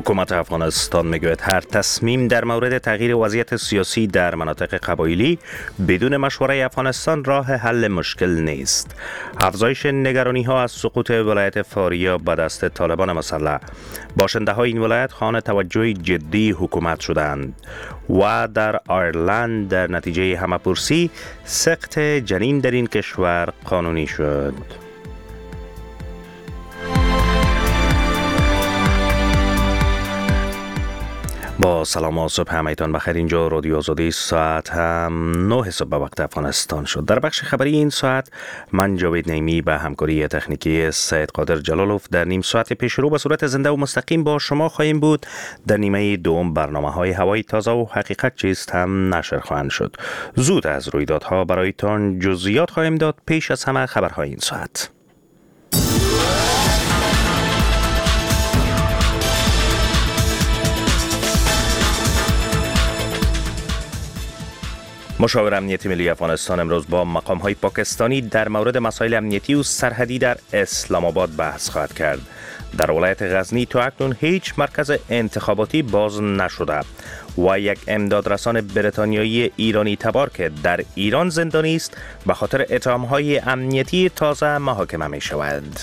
حکومت افغانستان میگوید هر تصمیم در مورد تغییر وضعیت سیاسی در مناطق قبایلی بدون مشوره افغانستان راه حل مشکل نیست. افزایش نگرانی ها از سقوط ولایت فاریاب به دست طالبان مسلح، باشنده های این ولایت خانه توجه جدی حکومت شدند و در آیرلند در نتیجه همه‌پرسی سقط جنین در این کشور قانونی شد. با سلام و صبح همایتان بخیر. اینجا رادیو آزادی، ساعت هم 9 صبح به وقت افغانستان شد. در بخش خبری این ساعت من جاوید نعیمی به همکاری تکنیکی سید قادر جلالوف در نیم ساعت پیش رو به صورت زنده و مستقیم با شما خواهیم بود. در نیمه دوم برنامه‌های هوای تازه و حقیقت چیست هم نشر خواهند شد. زود از رویدادها برایتان جزئیات خواهیم داد. پیش از همه خبرهای این ساعت. مشاور امنیتی ملی افغانستان امروز با مقام‌های پاکستانی در مورد مسائل امنیتی و سرحدی در اسلام آباد بحث خواهد کرد. در ولایت غزنی تا اکنون هیچ مرکز انتخاباتی باز نشده و یک امدادرسان بریتانیایی ایرانی تبار که در ایران زندانی است به خاطر اتهام‌های امنیتی تازه محاکمه می شود.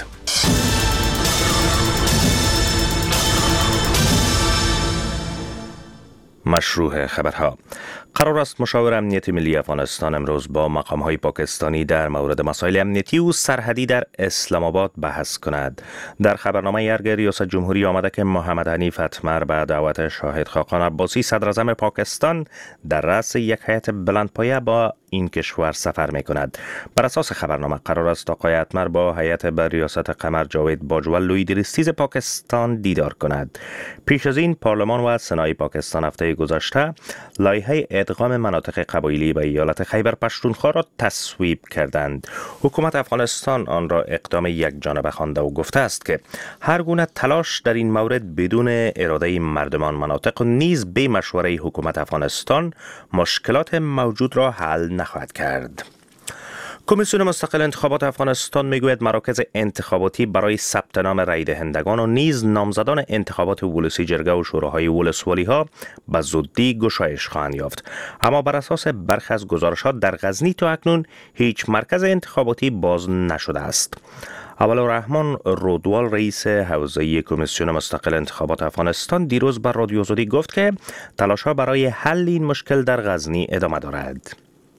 مشروع خبرها. قرار است مشاور امنیتی ملی افغانستان امروز با مقام‌های پاکستانی در مورد مسائل امنیتی و سرحدی در اسلام آباد بحث کند. در خبرنامه ارگ ریاست جمهوری آمده که محمد حنیف اتمر به دعوت شاهد خاقان عباسی صدر اعظم پاکستان در رأس یک هیئت بلندپایه با این کشور سفر می کند. بر اساس خبرنامه قرار است آقای اتمر با هیئت به ریاست قمر جاوید باجوه لویدریستیز پاکستان دیدار کند. پیش از این پارلمان و سنای پاکستان هفته گذشته لایحه ادغام مناطق قبایلی به ایالت خیبر پشتونخوا را تصویب کردند. حکومت افغانستان آن را اقدام یک جانبه خوانده و گفته است که هر گونه تلاش در این مورد بدون اراده مردمان مناطق و نیز به مشوره حکومت افغانستان مشکلات موجود را حل نخواهد کرد. کمیسیون مستقل انتخابات افغانستان میگوید مراکز انتخاباتی برای ثبت نام رای دهندگان و نیز نامزدان انتخابات ولسی جرگه و شوراهای ولسوالی ها به زودی گشایش خواهند یافت. اما بر اساس برخی از گزارشات در غزنی تا اکنون هیچ مرکز انتخاباتی باز نشده است. اولالرحمن رودوال رئیس حوزه کمیسیون مستقل انتخابات افغانستان دیروز بر رادیو آزادی گفت که تلاش‌ها برای حل این مشکل در غزنی ادامه دارد.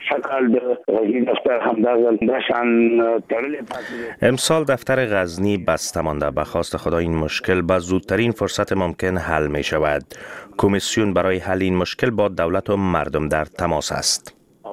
امسال دفتر غزنی بسته مانده. به خواست خدا این مشکل به زودترین فرصت ممکن حل می شود. کمیسیون برای حل این مشکل با دولت و مردم در تماس است.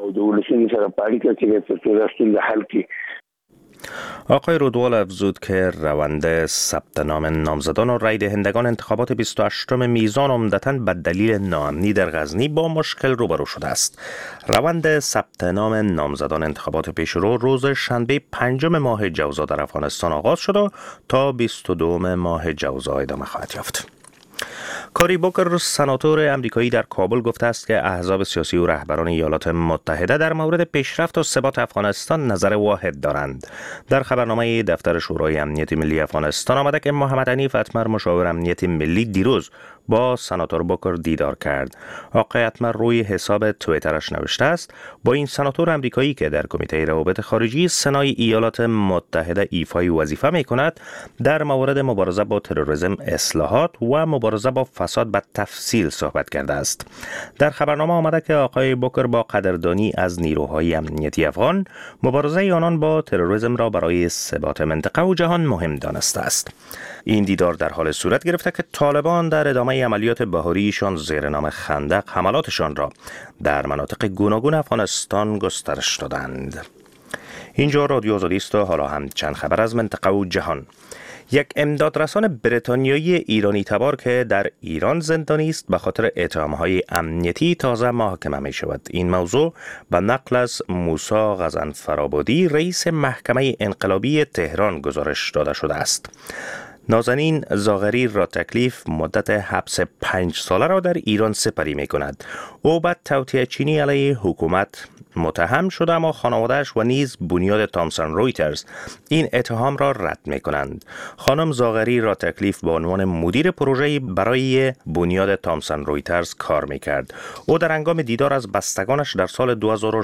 آقای رودوال افزود که روند ثبت نام نامزدان و رای دهندگان انتخابات 28 میزان عمدتاً به دلیل ناامنی در غزنی با مشکل روبرو شده است. روند ثبت نام نامزدان انتخابات پیشرو روز شنبه 5 ماه جوزا در افغانستان آغاز شد و تا 22 ماه جوزا ادامه خواهد یافت. کاری بوکر سناتور امریکایی در کابل گفته است که احزاب سیاسی و رهبران ایالات متحده در مورد پیشرفت و ثبات افغانستان نظر واحد دارند. در خبرنامه دفتر شورای امنیت ملی افغانستان آمده که محمد حنیف اتمر مشاور امنیت ملی دیروز با سناتور بوکر دیدار کرد. آقای اتمر روی حساب توییترش نوشته است با این سناتور امریکایی که در کمیته روابط خارجی سنای ایالات متحده ایفای وظیفه می کند در مورد مبارزه با تروریسم، اصلاحات و مبارزه با فساد به تفصیل صحبت کرده است. در خبرنامه آمده که آقای بوکر با قدردانی از نیروهای امنیتی افغان مبارزه آنان با تروریسم را برای ثبات منطقه و جهان مهم دانسته است. این دیدار در حال صورت گرفته که طالبان در ادامه عملیات بهاریشان زیر نام خندق حملاتشان را در مناطق گوناگون افغانستان گسترش دادند. اینجا رادیو آزادی است و حالا هم چند خبر از منطقه و جهان. یک امدادرسان بریتانیایی ایرانی تبار که در ایران زندانی است به خاطر اتهام‌های امنیتی تازه محاکمه می شود. این موضوع به نقل از موسی غضنفرآبادی رئیس محکمه انقلابی تهران گزارش داده شده است. نازنین زاغری را تکلیف مدت حبس 5 ساله را در ایران سپری می کند. او بعد توطئه چینی علیه حکومت متهم شده، اما خانواده‌اش و نیز بنیاد تامسون رویترز این اتهام را رد می کنند. خانم زاغری را تکلیف به عنوان مدیر پروژه برای بنیاد تامسون رویترز کار می کرد. او در هنگام دیدار از بستگانش در سال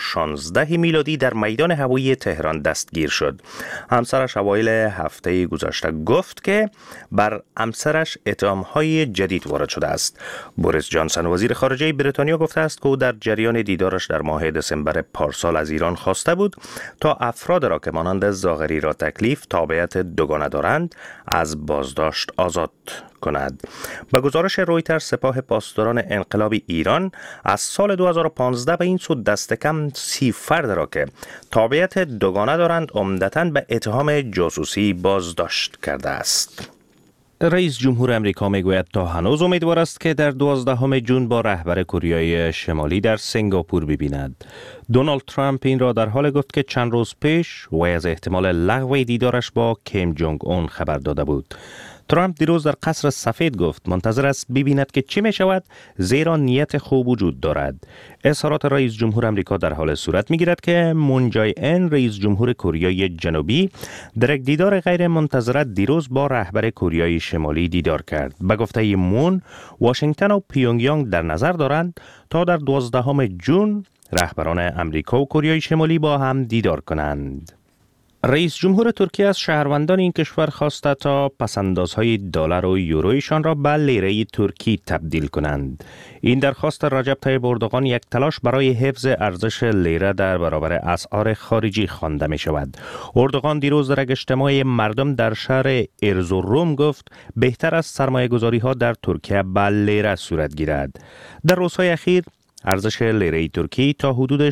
2016 میلادی در میدان هوایی تهران دستگیر شد. همسرش اوایل هفته گذشته گفت که بر همسرش اتهام‌های جدید وارد شده است. بوریس جانسون وزیر خارجه بریتانیا گفته است که او در جریان دیدارش در ماه دسامبر پارسال از ایران خواسته بود تا افراد را که مانند زاغری را تکلیف تابعیت دوگانه دارند از بازداشت آزاد کند. به گزارش رویترز، سپاه پاسداران انقلاب ایران از سال 2015 به این سو دست کم 30 فرد را که تابعیت دوگانه دارند عمدتاً به اتهام جاسوسی بازداشت کرده است. رئیس جمهور امریکا میگوید تا هنوز امیدوار است که در 12 جون با رهبر کره شمالی در سنگاپور ببیند. دونالد ترامپ این را در حال گفت که چند روز پیش وی از احتمال لغو دیدارش با کیم جونگ اون خبر داده بود. ترامپ دیروز در قصر سفید گفت منتظر است ببیند که چی می شود، زیرا نیت خوب وجود دارد. اظهارات رئیس جمهور امریکا در حال صورت می گیرد که مون جای این رئیس جمهور کره جنوبی در یک دیدار غیر منتظره دیروز با رهبر کره شمالی دیدار کرد. به گفته مون، واشنگتن و پیونگیانگ در نظر دارند تا در 12 جون رهبران امریکا و کره شمالی با هم دیدار کنند. رئیس جمهور ترکیه از شهروندان این کشور خواسته تا پسندازهای دلار و یورویشان را به لیره ترکی تبدیل کنند. این درخواست رجب طیب اردوغان یک تلاش برای حفظ ارزش لیره در برابر اسعار خارجی خوانده می شود. اردوغان دیروز در یک اجتماع مردم در شهر ارزروم گفت بهتر است سرمایه گذاری ها در ترکیه به لیره صورت گیرد. در روزهای اخیر ارزش لیره ترکی تا حدود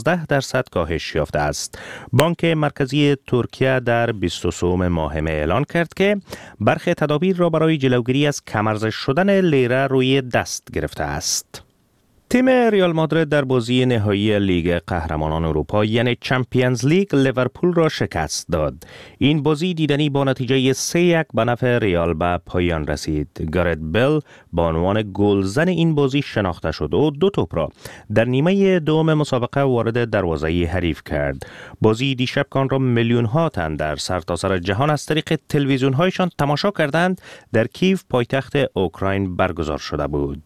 16% کاهش یافته است. بانک مرکزی ترکیه در 23 ماه می اعلان کرد که برخی تدابیر را برای جلوگیری از کم‌ارزش شدن لیره روی دست گرفته است. تیم ریال مادرید در بازی نهایی لیگ قهرمانان اروپا یعنی چمپیونز لیگ لیورپول را شکست داد. این بازی دیدنی با نتیجه 3-1 به نفع ریال به پایان رسید. گارت بیل به عنوان گلزن این بازی شناخته شد و 2 توپ را در نیمه دوم مسابقه وارد دروازه حریف کرد. بازی دیشب کان را میلیون ها تن در سرتاسر جهان از طریق تلویزیون هایشان تماشا کردند. در کیف پایتخت اوکراین برگزار شده بود.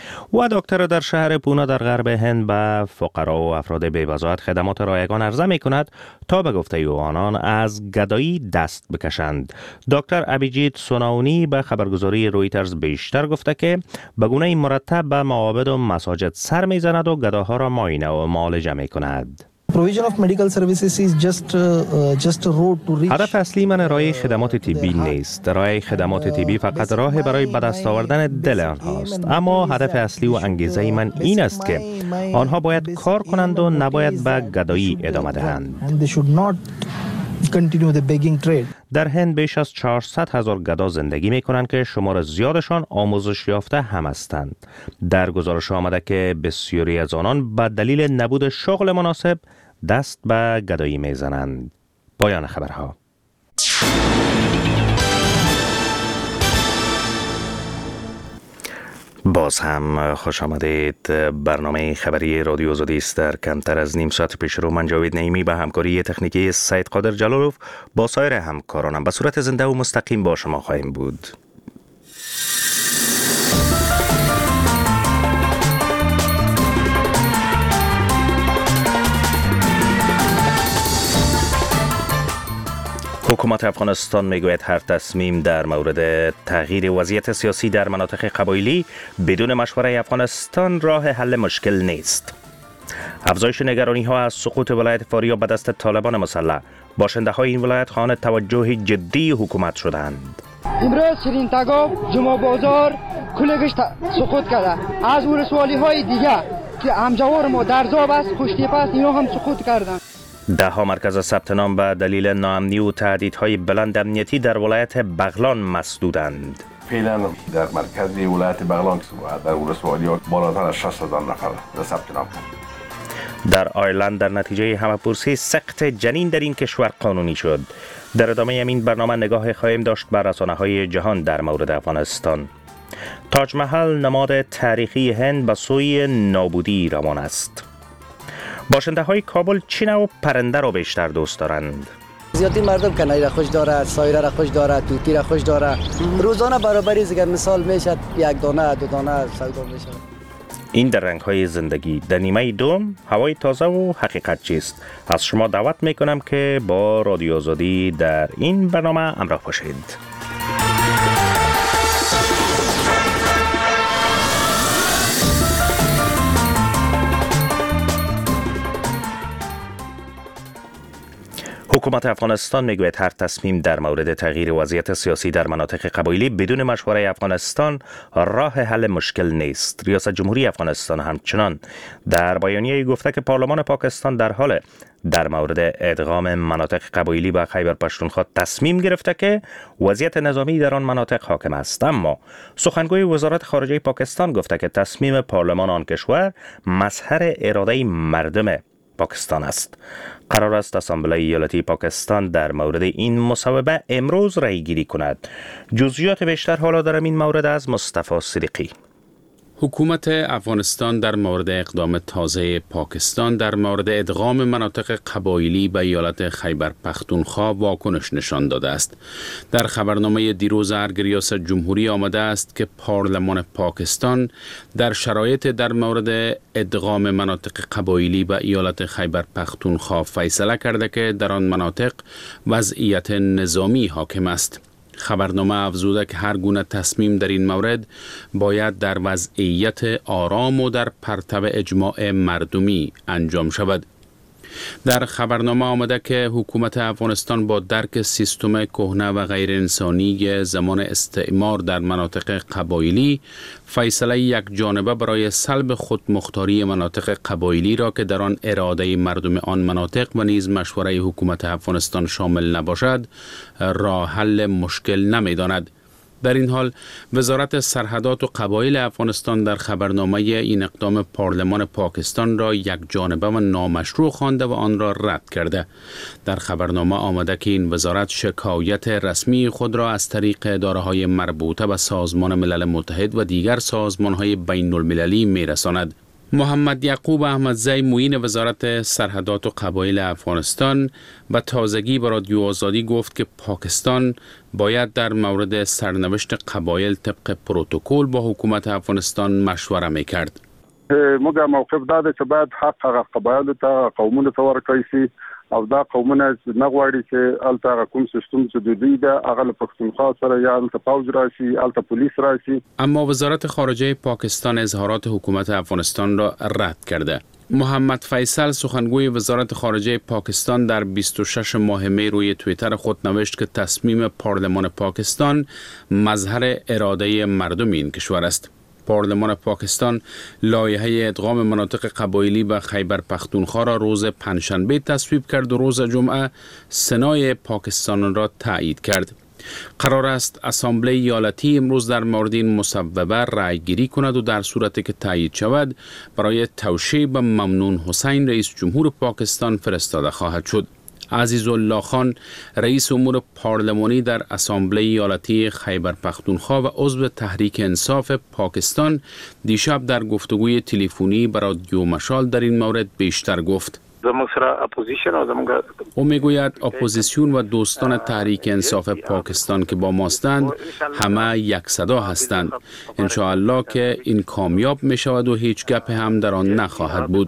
و دکتر در شهر پونا در غرب هند به فقرا و افراد بی‌وضاحت خدمات رایگان عرضه می کند تا به گفته او آنان از گدایی دست بکشند. دکتر ابیجیت سوناونی به خبرگزاری رویترز بیشتر گفته که به گونه مرتب به معابد و مساجد سر می زند و گداها را معاینه و معالجه می کند. هدف اصلی من ارائه خدمات طبی نیست. ارائه خدمات طبی فقط راه برای به دست آوردن دل آنهاست. اما هدف اصلی و انگیزه من این است که آنها باید کار کنند و نباید به گدایی ادامه دهند. در هند بیش از 400,000 گدا زندگی می کنند که شمار زیادشان آموزش یافته هم هستند. در گزارش آمده که بسیاری از آنان به دلیل نبود شغل مناسب دست به گدایی می زنند. پایان خبرها. باز هم خوش آمدید. برنامه خبری رادیو آزادی است. در کمتر از نیم ساعت پیش رو من جاوید نعیمی به همکاری تکنیکی سید قادر جلالوف با سایر همکارانم به صورت زنده و مستقیم با شما خواهیم بود. حکومت افغانستان میگوید هر تصمیم در مورد تغییر وضعیت سیاسی در مناطق قبایلی بدون مشوره افغانستان راه حل مشکل نیست. افزایش نگرانی ها از سقوط ولایت فاریاب به دست طالبان مسلح، باشنده های این ولایت خواهان توجه جدی حکومت شدند. امروز شیرین تگاب، جمعه بازار کلگش سقوط کرده. از ولسوالی های دیگه که همجوار ما درزاب است، خوشتیپ است، اینا هم سقوط کردن. ده ها مرکز ثبت نام به دلیل ناامنی و تهدیدهای بلند امنیتی در ولایت بغلان مسدودند. فعلا در مرکز ولایت بغلان در ولسوالی بالاتر از 60,000 نفر ثبت نام کرد. در آیرلند در نتیجه همه‌پرسی سقط جنین در این کشور قانونی شد. در ادامه این برنامه نگاه خواهیم داشت بر رسانه‌های جهان در مورد افغانستان. تاج محل نماد تاریخی هند به سوی نابودی روان است. باشنده های کابل چی نوع پرنده را بیشتر دوست دارند؟ زیادی مردم کنایی را خوش داره، سایره را خوش داره، توتی را خوش داره. روزانه برابری زگر مثال میشد یک دانه دو دانه سودا میشه. این در رنگ های زندگی. در نیمه دوم هوای تازه و حقیقت چیست؟ از شما دعوت میکنم که با رادیو آزادی در این برنامه همراه باشید. حکومت افغانستان میگوید هر تصمیم در مورد تغییر وضعیت سیاسی در مناطق قبایلی بدون مشوره افغانستان راه حل مشکل نیست. ریاست جمهوری افغانستان همچنان در بیانیه گفته که پارلمان پاکستان در حال در مورد ادغام مناطق قبایلی به خیبر پختونخوا تصمیم گرفته که وضعیت نظامی در آن مناطق حاکم است. اما سخنگوی وزارت خارجه پاکستان گفته که تصمیم پارلمان آن کشور مظهر اراده مردم پاکستان است. قرار است اسامبله ایالتی پاکستان در مورد این مصوبه امروز رأی گیری کند. جزئیات بیشتر حالا در این مورد از مصطفی صدیقی. حکومت افغانستان در مورد اقدام تازه پاکستان در مورد ادغام مناطق قبایلی به ایالت خیبر پختونخوا واکنش نشان داده است. در خبرنامه دیروز ارگ ریاست جمهوری آمده است که پارلمان پاکستان در شرایط در مورد ادغام مناطق قبایلی به ایالت خیبر پختونخوا فیصله کرده که در آن مناطق وضعیت نظامی حاکم است. خبرنامه افزوده که هر گونه تصمیم در این مورد باید در وضعیت آرام و در پرتو اجماع مردمی انجام شود. در خبرنامه آمده که حکومت افغانستان با درک سیستم کهنه و غیر انسانی زمان استعمار در مناطق قبایلی فیصله یک جانبه برای سلب خودمختاری مناطق قبایلی را که در آن اراده مردم آن مناطق و نیز مشوره حکومت افغانستان شامل نباشد راه حل مشکل نمی‌داند. در این حال وزارت سرحدات و قبایل افغانستان در خبرنامه این اقدام پارلمان پاکستان را یک جانبه و نامشروع خوانده و آن را رد کرده. در خبرنامه آمده که این وزارت شکایت رسمی خود را از طریق اداره‌های مربوطه به سازمان ملل متحد و دیگر سازمان‌های بین المللی می‌رساند. محمد یعقوب احمدزی معین وزارت سرحدات و قبایل افغانستان به تازگی به رادیو آزادی گفت که پاکستان باید در مورد سرنوشت قبایل طبق پروتکل با حکومت افغانستان مشوره میکرد. موږ موقف داده چې باید حق هغه قبایل ته قومونو ته ورکړی شي او دا قومونه نه غواړي چې الته کوم سیستم چې د دوی د هغه پښتونخوا سره یا الته پوځ راشي الته پولیس راشي. اما وزارت خارجه پاکستان اظهارات حکومت افغانستان را رد کرده. محمد فیصل سخنگوی وزارت خارجه پاکستان در 26 ماه می روی توییتر خود نوشت که تصمیم پارلمان پاکستان مظهر اراده مردم این کشور است. پارلمان پاکستان لایحه ادغام مناطق قبایلی به خیبر پختونخوا را روز پنجشنبه تصویب کرد و روز جمعه سنای پاکستان را تایید کرد. قرار است اسامبله ایالتی امروز در مورد این مصوبه رأی گیری کند و در صورتی که تایید شود برای توشیح به ممنون حسین رئیس جمهور پاکستان فرستاده خواهد شد. عزیزالله خان رئیس امور پارلمانی در اسامبله ایالتی خیبر پختونخوا و عضو تحریک انصاف پاکستان دیشب در گفتگوی تلفنی با رادیو مشال در این مورد بیشتر گفت. او میگوید اپوزیسیون و دوستان تحریک انصاف پاکستان که با ماستند همه یک صدا هستند. انشاءالله که این کامیاب می شود و هیچ گپ هم در آن نخواهد بود.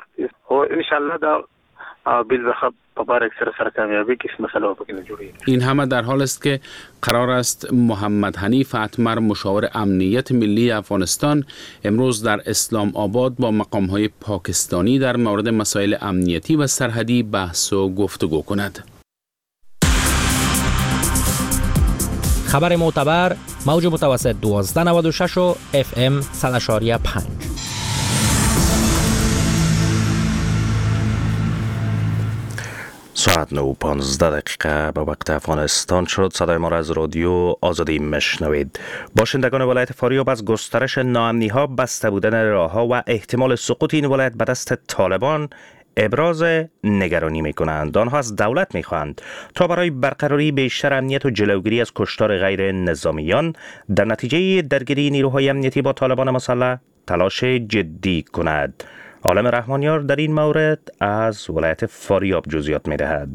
این همه در حال است که قرار است محمد حنیف اتمر مشاور امنیت ملی افغانستان امروز در اسلام آباد با مقام‌های پاکستانی در مورد مسائل امنیتی و سرحدی بحث و گفتگو کند. خبر معتبر موج متوسط 1296 و FM 100.5. ساعت 9:15 به وقت افغانستان شد. صدای ما را از رادیو آزادی میشنوید. باشندگان ولایت فاریاب از گسترش ناامنی ها، بسته بودن راه ها و احتمال سقوط این ولایت به دست طالبان ابراز نگرانی می کنند. آنها از دولت می خواهند تا برای برقراری بیشتر امنیت و جلوگیری از کشتار غیر نظامیان در نتیجه درگیری نیروهای امنیتی با طالبان مسلح تلاش جدی کند. عالم رحمانیار در این مورد از ولایت فاریاب جزئیات می دهد.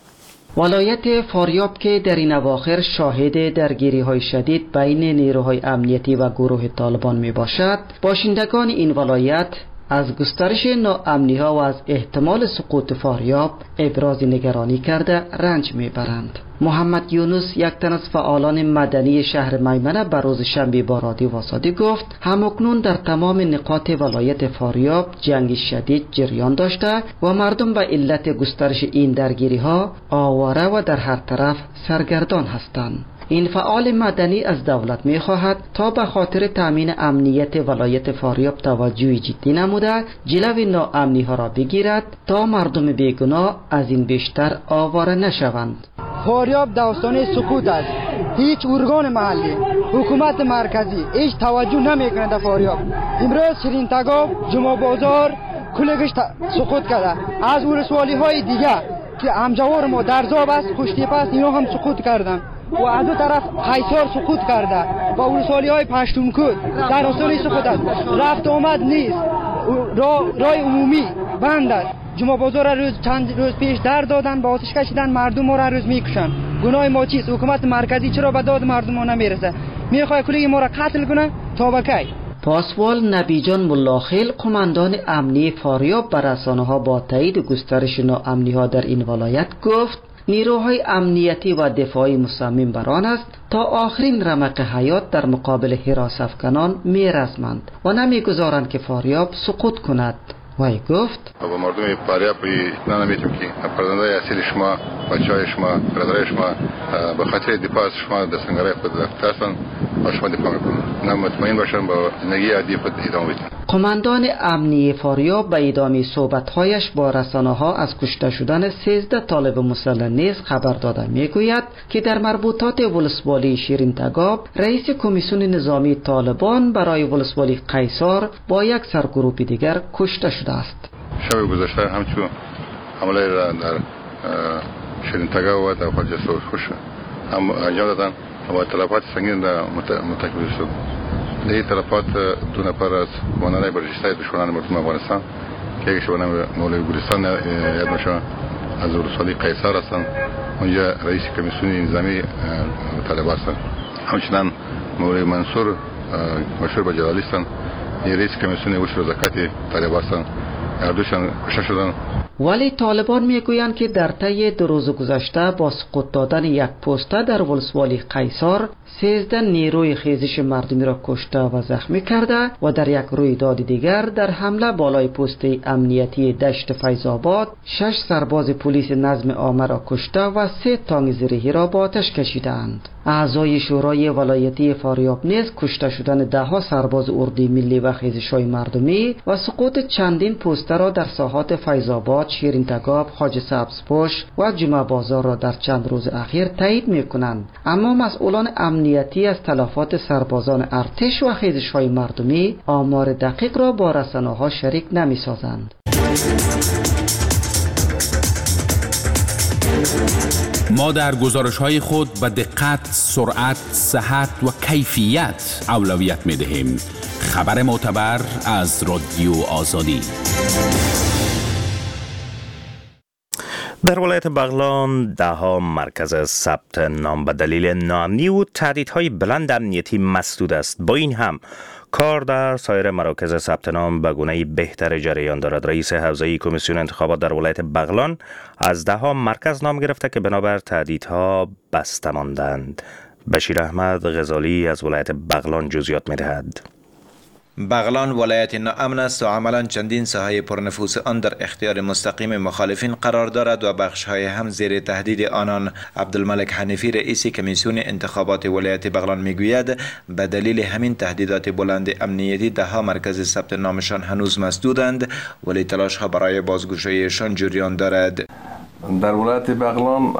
ولایت فاریاب که در این اواخر شاهد درگیری های شدید بین نیروهای امنیتی و گروه طالبان می باشد، باشندگان این ولایت از گسترش ناامنی ها و از احتمال سقوط فاریاب ابراز نگرانی کرده رنج میبرند. محمد یونس، یک تن از فعالان مدنی شهر میمنه، به روز شنبه با رادیو آزادی گفت همکنون در تمام نقاط ولایت فاریاب جنگ شدید جریان داشته و مردم به علت گسترش این درگیری ها آواره و در هر طرف سرگردان هستند. این فعال مدنی از دولت می خواهد تا به خاطر تامین امنیت ولایت فاریاب توجه جدی نموده جلوی ناامنی ها را بگیرد تا مردم بیگناه از این بیشتر آواره نشوند. فاریاب داستان سکوت است. هیچ ارگان محلی، حکومت مرکزی هیچ توجه نمیکنه در فاریاب. امروز شیرین تگاب، جمعه بازار کلگش سقوط کرده. از ولسوالی های دیگه که همجوار ما درزاب است، خوشتیپ است، اینا هم سقوط کردن. و از دو طرف قیصار سقوط کرده و ولسوالی های پشتونکود در آستانه سقوط است. رفت آمد نیست، راه عمومی بند است. جمعه بازار روز چند روز پیش در دادن، با آتش کشیدن، مردم ما را روز میکشن. گناه ما چیست؟ حکومت مرکزی چرا به داد مردم ما نمیرسه؟ میخواد کلی ما را قتل کنه تا به کی؟ پاسوال نبیجان ملاخیل، قماندان امنی فاریاب، بر رسانه‌ها با تایید گسترش ناامنی ها در این ولایت گفت نیروهای امنیتی و دفاعی مصمم بر آن است تا آخرین رمق حیات در مقابل حراس افکنان می‌رسمند و نمیگذارند که فاریاب سقوط کند. وی گفت با مردم فاریاب اطمینان میتیم که فرزندان اصیل شما، بچه‌های شما، برادرای شما به خاطر دفاع از شما در سنگرهای خود رفتن و شما دفاع میکنند. نه مطمئن باشن با زندگی عادی خود ادامه بدن. قماندان امنی فاریاب به ادامه صحبت‌هایش با رسانه‌ها از کشته شدن 13 طالب مسلح نیز خبر داده میگوید که در مربوطات ولسوالی شیرین تگاب رئیس کمیسیون نظامی طالبان برای ولسوالی قیصار با یک سرگروه دیگر کشته شده است. شب گذشته همچون حمله را در شیرین تگاب و در خارج سرخوش هم انجام دادن و تلفات سنگین مرتکب شد. در این تلفات دو نفر از قماندان برجسته دشمنان مردم افغانستان که یکیش به نام مولوی گلستان یاد میشه از ولسوالی قیصار هستند، اونجا رئیس کمیسیون نظامی طالبان هستند. همچنین مولوی منصور مشهور به جلالی هستند، رئیس کمیسیون عشر و زکات طالبان هستند. هر دوشان کشته شدند. ولی طالبان میگویند که در طی 2 روز گذشته با سقوط دادن یک پسته در ولسوالی قیصار 13 نیروی خیزش مردمی را کشته و زخمی کرده و در یک رویداد دیگر در حمله بالای پست امنیتی دشت فیض‌آباد 6 سرباز پلیس نظم عامه را کشته و 3 تانک زرهی را با آتش کشیدند. اعضای شورای ولایتی فاریاب نیز کشته شدن 10 سرباز اردوی ملی و خیزش‌های مردمی و سقوط چندین پوسته را در ساحات فیض‌آباد، شیرین تگاب، خواجه سبزپوش و جمعه بازار را در چند روز اخیر تایید می‌کنند. اما مسئولان امنیتی از تلفات سربازان ارتش و خیزش‌های مردمی آمار دقیق را با رسانه‌ها شریک نمی‌سازند. ما در گزارش‌های خود به دقت، سرعت، صحت و کیفیت اولویت می‌دهیم. خبر معتبر از رادیو آزادی. در ولایت بغلان 10 مرکز ثبت نام به دلیل ناامنی و تهدیدهای بلند امنیتی مسدود است. با این هم کار در سایر مراکز ثبت نام به گونه بهتر جریان دارد. رئیس حوزه کمیسیون انتخابات در ولایت بغلان از 10 مرکز نام گرفته که بنابر تهدیدها بسته ماندند. بشیر احمد غزالی از ولایت بغلان جزئیات می‌دهد. بغلان ولایت ناامن است و عملا چندین ساحه پرنفوذ آن در اختیار مستقیم مخالفین قرار دارد و بخش‌های هم زیر تهدید آنان. عبدالملک حنیفی رئیس کمیسیون انتخابات ولایت بغلان میگوید به دلیل همین تهدیدات بلند امنیتی 10 مرکز ثبت نامشان هنوز مسدودند، ولی تلاش‌ها برای بازگشاییشان جریان دارد. در ولایت بغلان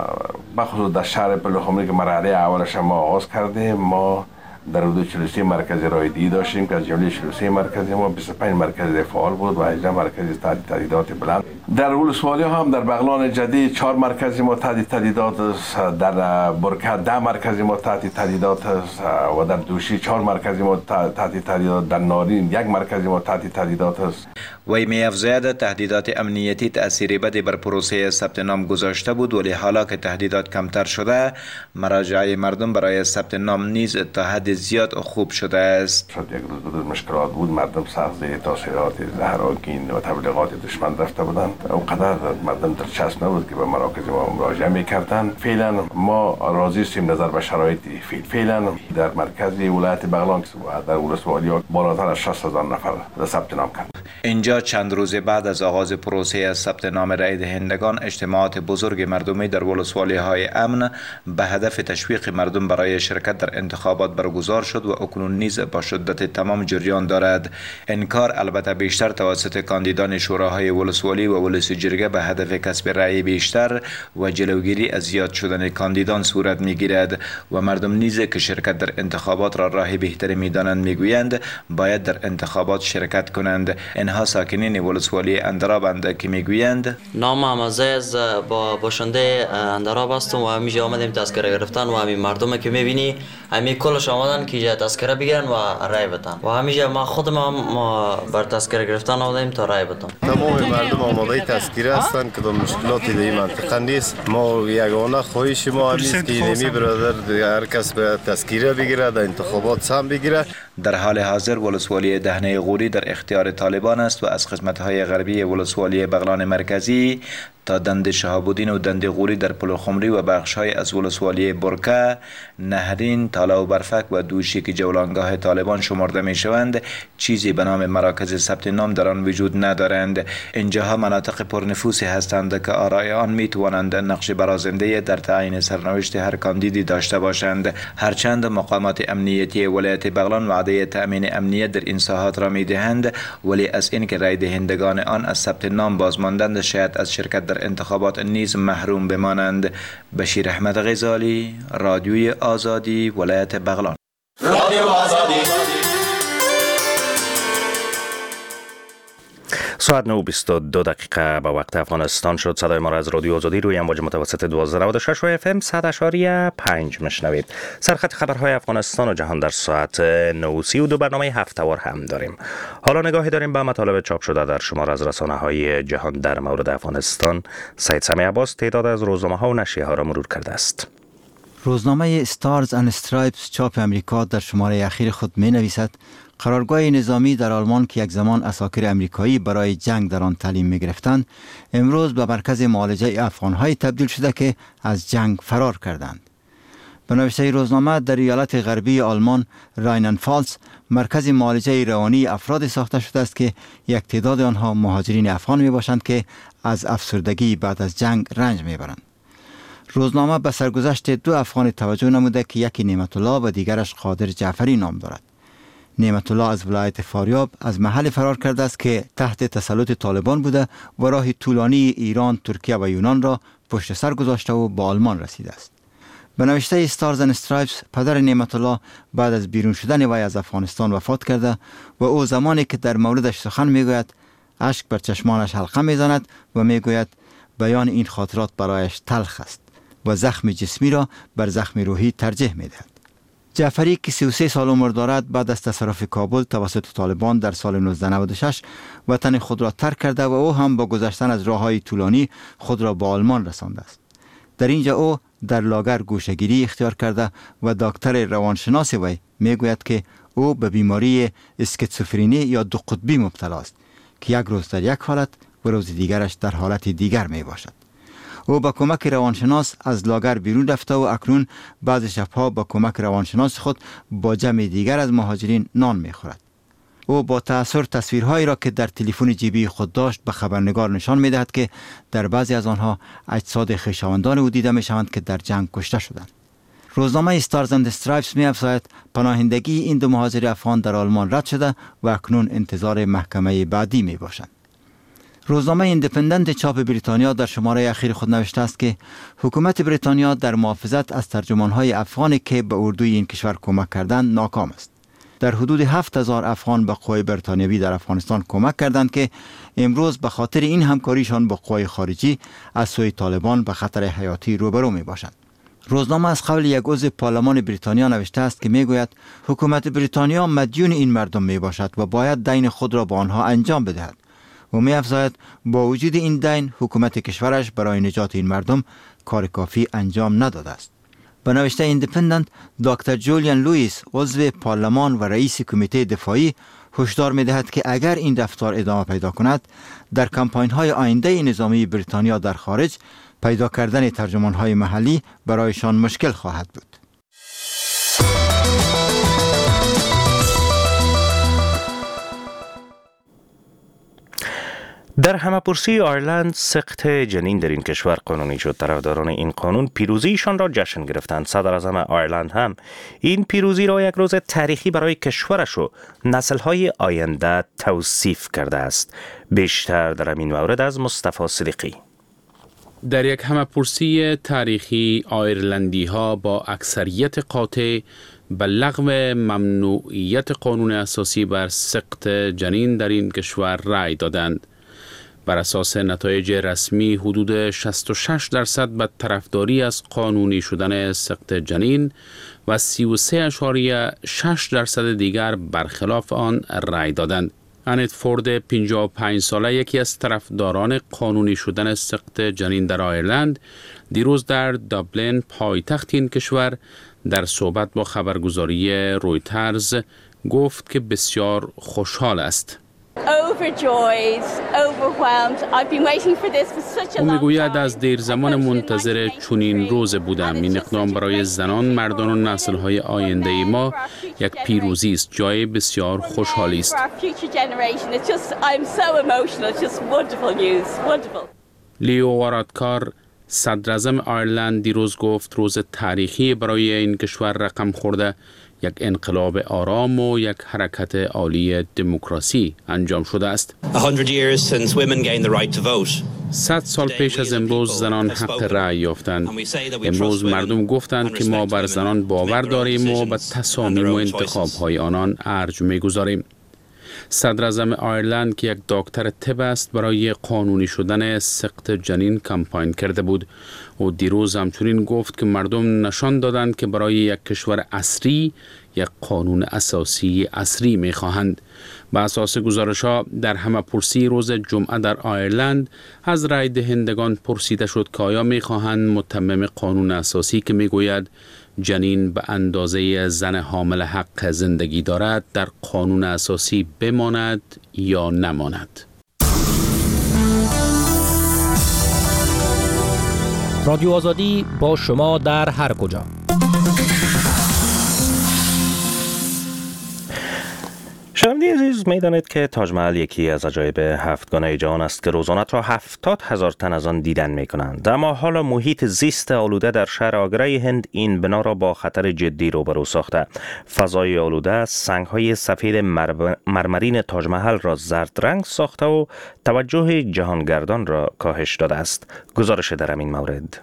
بخصوص در شهر پلخمری که مرحله اولش ما آغاز کردیم، ما در حدود 43 مرکز رایدی داشتیم که از جمله 43 مرکز ما 25 مرکز فعال بود و 18 مرکز تهدیدات بلند. در ولسوالی هم در بغلان جدید 4 مرکز ما تهدید تهدیدات است، در برکه 10 مرکز ما تهدید تهدیدات است و در دوشی 4 مرکز ما تهدید تهدیدات، در نارین 1 مرکز ما تهدید تهدیدات است. وی می‌افزاید تهدیدات امنیتی تأثیری بدی بر پروسه ثبت نام گذاشته بود، ولی حالا که تهدیدات کمتر شده مراجعه مردم برای ثبت نام نیز تا حد زیاد خوب شده است. شد یک روز مشکلات بود، مردم سخت تاثیرات زهراگین و تبلیغات دشمن رفته بودند، اونقدر مردم دلچسب نبود که به مراکز ما مراجعه می‌کردند. فعلا ما راضی هستیم نظر به شرایط فعلا در مرکز ولایت بغلان در ولسوالی بالاتر از 60,000 نفر ثبت نام کرد. اینجا چند روز بعد از آغاز پروسه ثبت نام رای دهندگان اجتماعات بزرگ مردمی در ولسوالی‌های امن به هدف تشویق مردم برای شرکت در انتخابات برگزار شد و اکنون نیز با شدت تمام جریان دارد. این کار البته بیشتر توسط کاندیدان شوراهای ولسوالی و ولس جرگه به هدف کسب رای بیشتر و جلوگیری از زیاد شدن کاندیدان صورت می‌گیرد و مردم نیز که شرکت در انتخابات را راه بهتری می‌دانند می‌گویند باید در انتخابات شرکت کنند. اینها ساکنین ولسوالی اندرابند که میگویند نام عزیز با باشنده اندراب هستم و همیشه آمدیم تذکره گرفتن و همین مردم که میبینی همین کلش آمدن که تذکره بگیرن و رای بدن و همیشه ما خودم هم بر تذکره گرفتن آمدیم تا رای بدم. تمام مردم آماده تذکره هستند که مشکلاتی در این منطقه نیست. ما یگانه خواهش ما همیست که اینمی برادر هر کس به تذکره بگیره در انتخابات سهم بگیره. در حال حاضر ولسوالی دهنه غوری در اختیار طالبان است و از قسمت‌های غربی ولسوالی بغلان مرکزی تا دند شهاب‌الدین و دند غوری در پلخمری و بخش‌های از ولسوالی برکه، نهرین، تالا و برفک و دوشی که جولانگاه طالبان شمرده می‌شوند چیزی به نام مراکز ثبت نام در آن وجود ندارند. اینجاها مناطق پرنفوسی هستند که آرای آن می‌توانند نقش برازنده در تعیین سرنوشت هر کاندیدی داشته باشند. هرچند مقامات امنیتی ولایت بغلان وعده تأمین امنیت در این ساحات را می‌دهند، ولی از اینکه رای دهندگان آن از ثبت نام بازماندند شاید از شرکت در انتخابات نیز محروم بمانند. بشیر احمد غزالی، رادیوی آزادی، ولایت بغلان. رادیو آزادی. ساعت 9:22 دقیقه به وقت افغانستان شد. صدای ما را از رادیو آزادی روی امواج متوسط 1296 و FM 100.5 میشنوید. سرخط خبرهای افغانستان و جهان در ساعت 9:32 برنامه هفته‌وار هم داریم. حالا نگاهی داریم به مطالب چاپ شده در شمار از رسانه‌های جهان در مورد افغانستان. سید سمی عباس تعداد از روزنامه‌ها و نشریه‌ها را مرور کرده است. روزنامه استارز اند استرایپس چاپ امریکا در شماره اخیر خود می‌نویسد قرارگاه نظامی در آلمان که یک زمان اساکر امریکایی برای جنگ در آن تعلیم می‌گرفتند امروز به مرکز معالجه افغان‌های تبدیل شده که از جنگ فرار کردند. به نوشته روزنامه در ایالت غربی آلمان رایننفالز مرکز معالجه روانی افراد ساخته شده است که یک تعداد آنها مهاجرین افغان میباشند که از افسردگی بعد از جنگ رنج میبرند. روزنامه به سرگذشت 2 افغان توجه نموده که یکی نعمت الله و دیگرش قادر جعفری نام دارد. نعمت الله از ولایت فاریاب از محل فرار کرده است که تحت تسلط طالبان بوده و راه طولانی ایران، ترکیه و یونان را پشت سر گذاشته و به آلمان رسیده است. به نوشته استارز اند استرایپس پدر نعمت الله بعد از بیرون شدن وی از افغانستان وفات کرده و او زمانی که در موردش سخن میگوید اشک بر چشمانش حلقه میزند و میگوید بیان این خاطرات برایش تلخ است و زخم جسمی را بر زخم روحی ترجیح میدهد. جعفری که 33 سال عمر دارد بعد از تصرف کابل توسط طالبان در سال 1996 وطن خود را ترک کرده و او هم با گذشتن از راههای طولانی خود را به آلمان رسانده است. در اینجا او در لاگر گوشه‌گیری اختیار کرده و دکتر روانشناس وی میگوید که او به بیماری اسکیزوفرنی یا دو قطبی مبتلا است که یک روز در یک حالت و روز دیگرش در حالت دیگر می باشد. او با کمک روانشناس از لاگر بیرون رفته و اکنون بعض شبها با کمک روانشناس خود با جمع دیگر از مهاجرین نان می خورد. او با تأثیر تصویرهایی را که در تلفن جیبی خود داشت به خبرنگار نشان می دهد که در بعضی از آنها اجساد خویشاوندان او دیده می شوند که در جنگ کشته شدند. روزنامه استارز اند استرایپس می افزاید پناهندگی این 2 مهاجر افغان در آلمان رد شده و اکنون انتظار محکمه بعدی می باشند. روزنامه ایندیپندنت چاپ بریتانیا در شماره اخیر خود نوشته است که حکومت بریتانیا در محافظت از ترجمانهای افغانی که به اردوی این کشور کمک کردند ناکام است. در حدود 7000 افغان به قوای بریتانیایی در افغانستان کمک کردند که امروز به خاطر این همکاریشان با قوای خارجی از سوی طالبان به خطر حیاتی روبرو می باشند. روزنامه از قول یک عضو پارلمان بریتانیا نوشته است که میگوید حکومت بریتانیا مدیون این مردم می باشد و باید دین خود را به آنها انجام بدهد. و می افزاید با وجود این دین حکومت کشورش برای نجات این مردم کار کافی انجام نداده است. به نوشته ایندیپندنت، دکتر جولیان لوئیس عضو پارلمان و رئیس کمیته دفاعی هشدار می دهد که اگر این رفتار ادامه پیدا کند در کمپاین های آینده نظامی بریتانیا در خارج پیدا کردن ترجمان های محلی برایشان مشکل خواهد بود. در همه‌پرسی آیرلند سقط جنین در این کشور قانونی شد. طرفداران این قانون پیروزیشان را جشن گرفتند. صدر اعظم آیرلند هم این پیروزی را یک روز تاریخی برای کشورش و نسل‌های آینده توصیف کرده است. بیشتر در این مورد از مصطفی صدیقی. در یک همه‌پرسی تاریخی آیرلندی ها با اکثریت قاطع به لغو ممنوعیت قانون اساسی بر سقط جنین در این کشور رأی دادند. بر اساس نتایج رسمی حدود 66% به طرفداری از قانونی شدن سقط جنین و 33.6% دیگر برخلاف آن رأی دادند. انیت فورد 55 ساله یکی از طرفداران قانونی شدن سقط جنین در آیرلند دیروز در دابلین پایتخت این کشور در صحبت با خبرگزاری رویترز گفت که بسیار خوشحال است. او میگوید از دیر زمان منتظر چنین روز بودم. این اقدام برای زنان، مردان و نسل‌های آینده ما یک پیروزی است. جای بسیار خوشحالی است. لیو وارادکار صدر اعظم آیرلند دیروز گفت روز تاریخی برای این کشور رقم خورده، یک انقلاب آرام و یک حرکت عالی دموکراسی انجام شده است. 100 سال پیش از امروز زنان حق رأی یافتند. امروز مردم گفتند که ما بر زنان باور داریم و به تصامیم و انتخاب‌های آنان ارج می‌گذاریم. صدر اعظم آیرلند که یک دکتر طب است برای قانونی شدن سقط جنین کمپاین کرده بود و دیروز همچنین گفت که مردم نشان دادند که برای یک کشور عصری یک قانون اساسی عصری می‌خواهند. به اساس گزارش‌ها در همه‌پرسی روز جمعه در آیرلند از رای دهندگان پرسیده شد که آیا می‌خواهند متمم قانون اساسی که می‌گوید جنین به اندازه زن حامل حق زندگی دارد در قانون اساسی بماند یا نماند. رادیو آزادی با شما در هر کجا. شنوندگان عزیز می‌دانید که تاج محل یکی از عجایب هفتگانه جهان است که روزانه تا 70,000 تن از آن دیدن می‌کنند. اما حالا محیط زیست آلوده در شهر آگرای هند این بنا را با خطر جدی روبرو ساخته. فضای آلوده سنگ‌های سفید مرمرین تاج محل را زرد رنگ ساخته و توجه جهانگردان را کاهش داده است. گزارش در این مورد.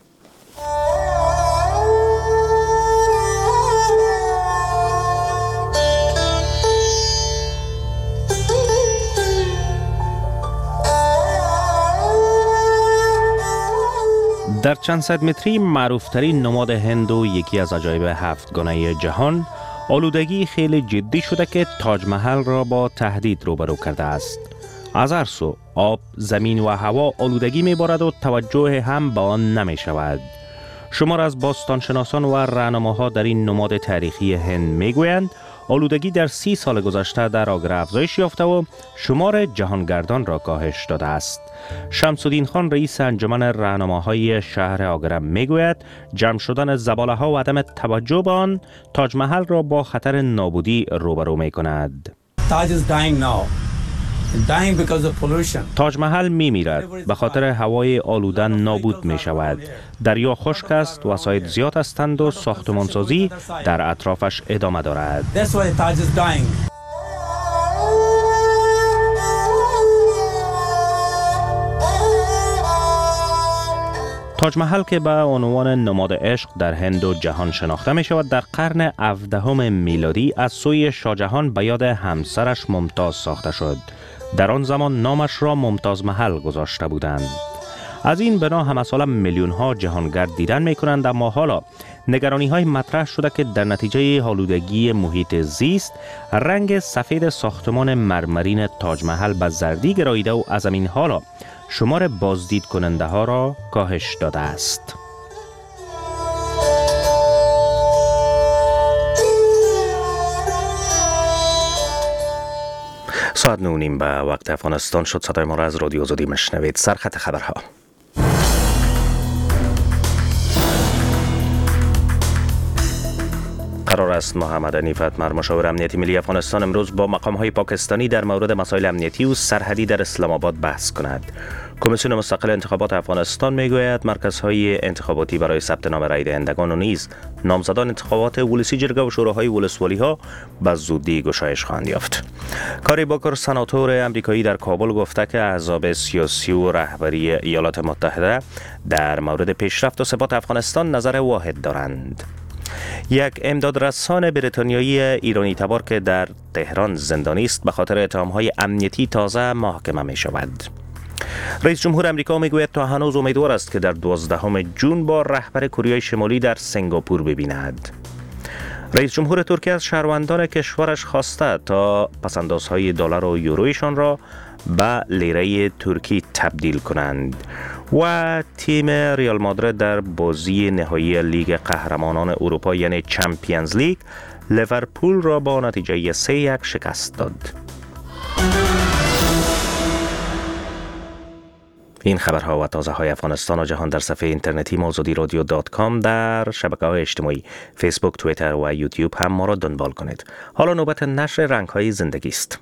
در چند صد متری معروفترین نماد هند و یکی از عجایب هفتگانه جهان، آلودگی خیلی جدی شده که تاج محل را با تهدید روبرو کرده است. از هر سو آب، زمین و هوا آلودگی می‌بارد و توجه هم به آن نمی شود. شمار از باستانشناسان و راهنماها در این نماد تاریخی هند میگویند آلودگی در 30 سال گذشته در آگره افزایش یافته و شمار جهانگردان را کاهش داده است. شمس الدین خان رئیس انجمن راهنماهای شهر آگره میگوید جمع شدن زباله‌ها و عدم توجه به آن تاج محل را با خطر نابودی روبرو می‌کند. تاج محل می‌میرد، به خاطر هوای آلوده نابود می‌شود. دریا خشک است، وسایل زیاد هستند و ساختمانسازی در اطرافش ادامه دارد. تاج محل که به عنوان نماد عشق در هند و جهان شناخته می شود، در قرن 17 میلادی از سوی شاهجهان به یاد همسرش ممتاز ساخته شد. در آن زمان نامش را ممتاز محل گذاشته بودند. از این بنا همه ساله میلیون ها جهانگرد دیدن می کنند، اما حالا نگرانی های مطرح شده که در نتیجه آلودگی محیط زیست رنگ سفید ساختمان مرمرین تاج محل به زردی گراییده و از همین حالا شمار بازدید کننده ها را کاهش داده است. ساعت 9:30 به وقت افغانستان شد. صدای ما را از رادیو آزادی مشنوید. سرخط خبرها. قرار است محمد حنیفت مشاور امنیتی ملی افغانستان امروز با مقام‌های پاکستانی در مورد مسائل امنیتی و سرحدی در اسلام آباد بحث کند. کمیسیون مستقل انتخابات افغانستان میگوید مرکزهای انتخاباتی برای ثبت نام رای دهندگان و نیز نامزدان انتخابات ولسی جرگه و شوراهای ولسوالی‌ها به زودی گشایش خواهند یافت. کاری باکر سناتور امریکایی در کابل گفته که احزاب سیاسی و رهبری ایالات متحده در مورد پیشرفت و ثبات افغانستان نظر واحد دارند. یک امدادرسان بریتانیایی ایرانی تبار که در تهران زندانی است به خاطر اتهام‌های امنیتی تازه محاکمه می شود. رئیس جمهور امریکا میگوید تا هنوز امیدوار است که در 12 جون با رهبر کره شمالی در سنگاپور ببیند. رئیس جمهور ترکیه از شهروندان کشورش خواسته تا پسندازهای دلار و یورویشان را به لیره ترکی تبدیل کنند. و تیم ریال مادرید در بازی نهایی لیگ قهرمانان اروپا یعنی چمپیونز لیگ لیورپول را با نتیجه 3-1 شکست داد. این خبرها و تازه های افغانستان و جهان در صفحه اینترنتی azadiradio.com، در شبکه‌های اجتماعی فیسبوک، توییتر و یوتیوب هم ما را دنبال کنید. حالا نوبت نشر رنگ‌های زندگی است.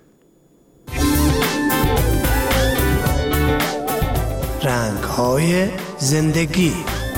رنگ‌های زندگی.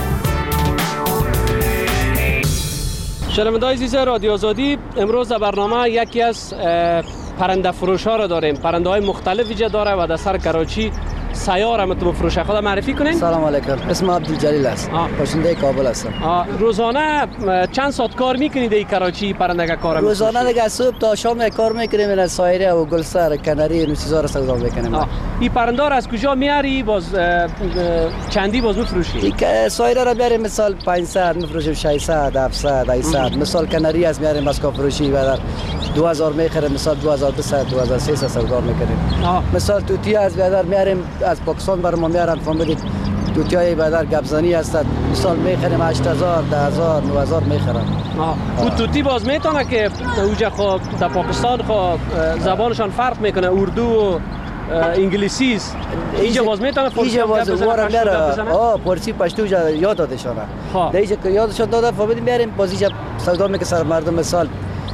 شنونده‌های عزیز رادیو آزادی، امروز در برنامه یکی از پرنده فروش ها را داریم. پرنده های مختلف وجود داره و در سر کراچی سیار هم تو بفروشه. خدا معرفی کنین. سلام علیکم، اسم عبدالجلیل است، باشنده کابل هستم. روزانه چند ساعت کار میکنید این کراچی پرندگاه کار؟ روزانه دیگه صبح تا شام کار میکنیم. این سایره و گلسر کناری این چیزا را استفاده میکنیم. این پرنده را از کجا میاری؟ باز چندی باز میفروشی؟ سایره را میاریم مثال 500 میفروشیم، 600 700 800. مثال کناری از میاریم بس فروشی و 2000 میخریم، مثال 2200 2300 سودا میکنیم. مثال توتی از بیادر میاریم از پاکستان برام میارن، فهمیدید توتیای بیادر گبزانی هستند، مثال میخریم 8000 10000 9000 میخرن. اون توتی باز میتونه که اوجا خب در پاکستان خب زبانشان فرق میکنه، اردو و انگلیسی است. اینجا باز میتونه اینجا باز وارا میاره پارسی پشتو یاد دادشونه. اینجا که یادشون داده فهمیدیم میاریم بازیجا سودا میکنه مردم. مثال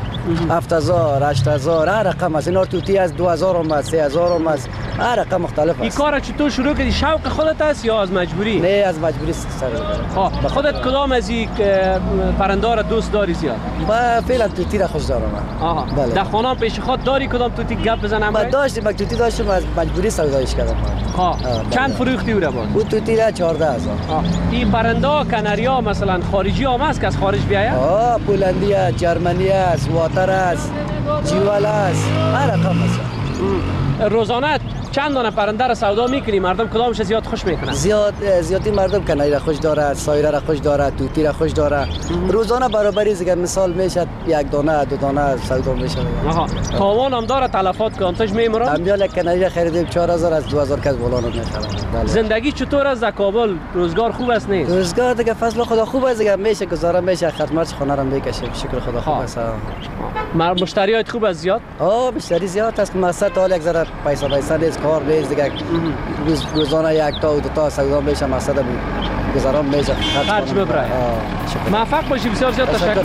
7000 8000 هر رقم است. اینا توتی از 2000 اومد 3000 اومد، هر رقم مختلف است. این کار چطور شروع کردی؟ شوق خودت است یا از مجبوری؟ نه از مجبوری است. خودت کدام از این پرنده را دوست داری زیاد؟ با فعلا توتی را خوش دارم. بله. در خانه پیش خود داری کدام توتی گپ بزنم؟ ما داشتیم توتی داشتم، از مجبوری سودایش کردم. چند فروختی او را باز؟ او توتی را 14000. این پرنده کناریا مثلا خارجی هم است که از خارج بیاید؟ پولندی است، جرمنی است، واتر است، جیوال است، هر رقم است. روزانه چند دانه پرنده را سودا میکنی؟ مردم کدامش زیاد خوش میکنن؟ زیادی مردم کناری را خوش داره، سایره را خوش داره، توتی را خوش داره. روزانه برابری است. مثال میشه یک دانه دو دانه سودا میشه. تاوان هم داره، تلفات کانتاج میمرن؟ امیال کناری را خریدیم 4000 از 2000 کس بالا نمیخرن. زندگی چطور است در کابل؟ روزگار خوب است نیست؟ روزگار دیگه فضل خدا خوب است دیگه، میشه گزاره میشه، خدمت خانه را میکشیم، شکر خدا خوب است. مشتریات خوب است زیاد؟ مشتری زیاد است که مقصد حال یک ذره پیسه نیست، کار نیست دیگه. روزانه یک تا و دو تا سودا میشه، مقصد گزارم میشه، خرج ببره. موفق باشی، بسیار زیاد تشکر.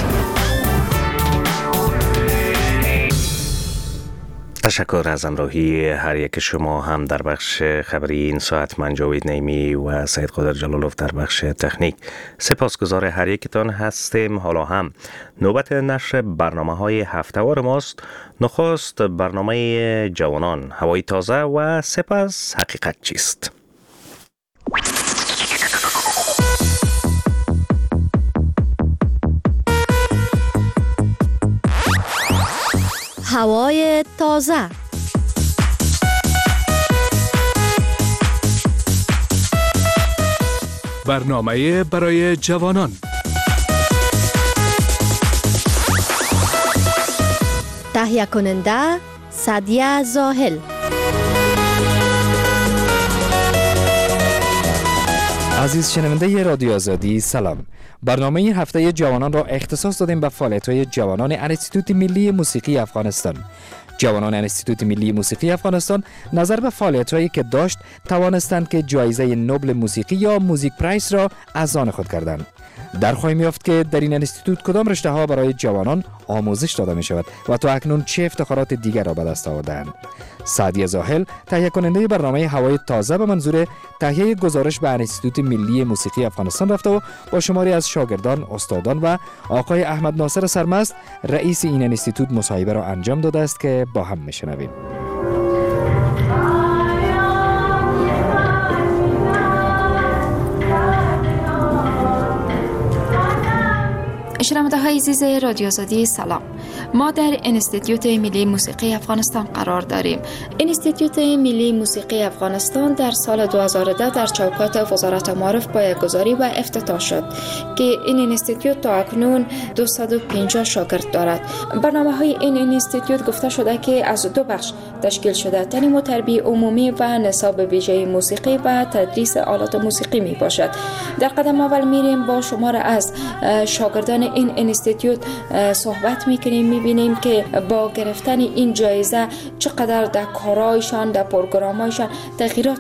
تشکر از همراهی هر یک شما هم در بخش خبری این ساعت. من جاوید نیمی و سید قادر جلالوف در بخش تکنیک. سپاسگزار هر یکتان هستیم. حالا هم نوبت نشر برنامه‌های هفته‌وار ماست. نخست برنامه جوانان، هوای تازه و سپس حقیقت چیست. هوای تازه. برنامه برای جوانان. تهیه کننده سعدیه زاهل. عزیز شنونده رادیو آزادی سلام. برنامه این هفته جوانان را اختصاص دادیم به فعالیت‌های جوانان انستیتوت ملی موسیقی افغانستان. جوانان انستیتوت ملی موسیقی افغانستان نظر به فعالیت‌هایی که داشت توانستند که جایزه نوبل موسیقی یا موزیک پرایس را از آن خود کردند. در خواهیم یافت که در این انستیتوت کدام رشته‌ها برای جوانان آموزش داده می شود و تا اکنون چه افتخارات دیگر را به دست آوردند. سعدیه زاهل تهیه کننده برنامه هوای تازه به منظور تهیه گزارش به انستیتوت ملی موسیقی افغانستان رفته و با شماری از شاگردان، استادان و آقای احمد ناصر سرمست رئیس این انستیتوت مصاحبه را انجام داده است که با هم میشنویم. شنونده های عزیز رادیو آزادی سلام. ما در انستیتوت ملی موسیقی افغانستان قرار داریم. انستیتوت ملی موسیقی افغانستان در سال 2010 در چوکات وزارت معارف پایه‌گذاری و افتتاح شد که این انستیتوت تا اکنون 250 شاگرد دارد. برنامه‌های این انستیتوت گفته شده که از دو بخش تشکیل شده: تعلیم و تربیت عمومی و نصاب ویژه موسیقی و تدریس آلات موسیقی می باشد. در قدم اول میریم با شمار از شاگردان این انستیتوت صحبت میکنیم، میبینیم که با گرفتن این جایزه چقدر در کارایشان، در پروگرامایشان تغییرات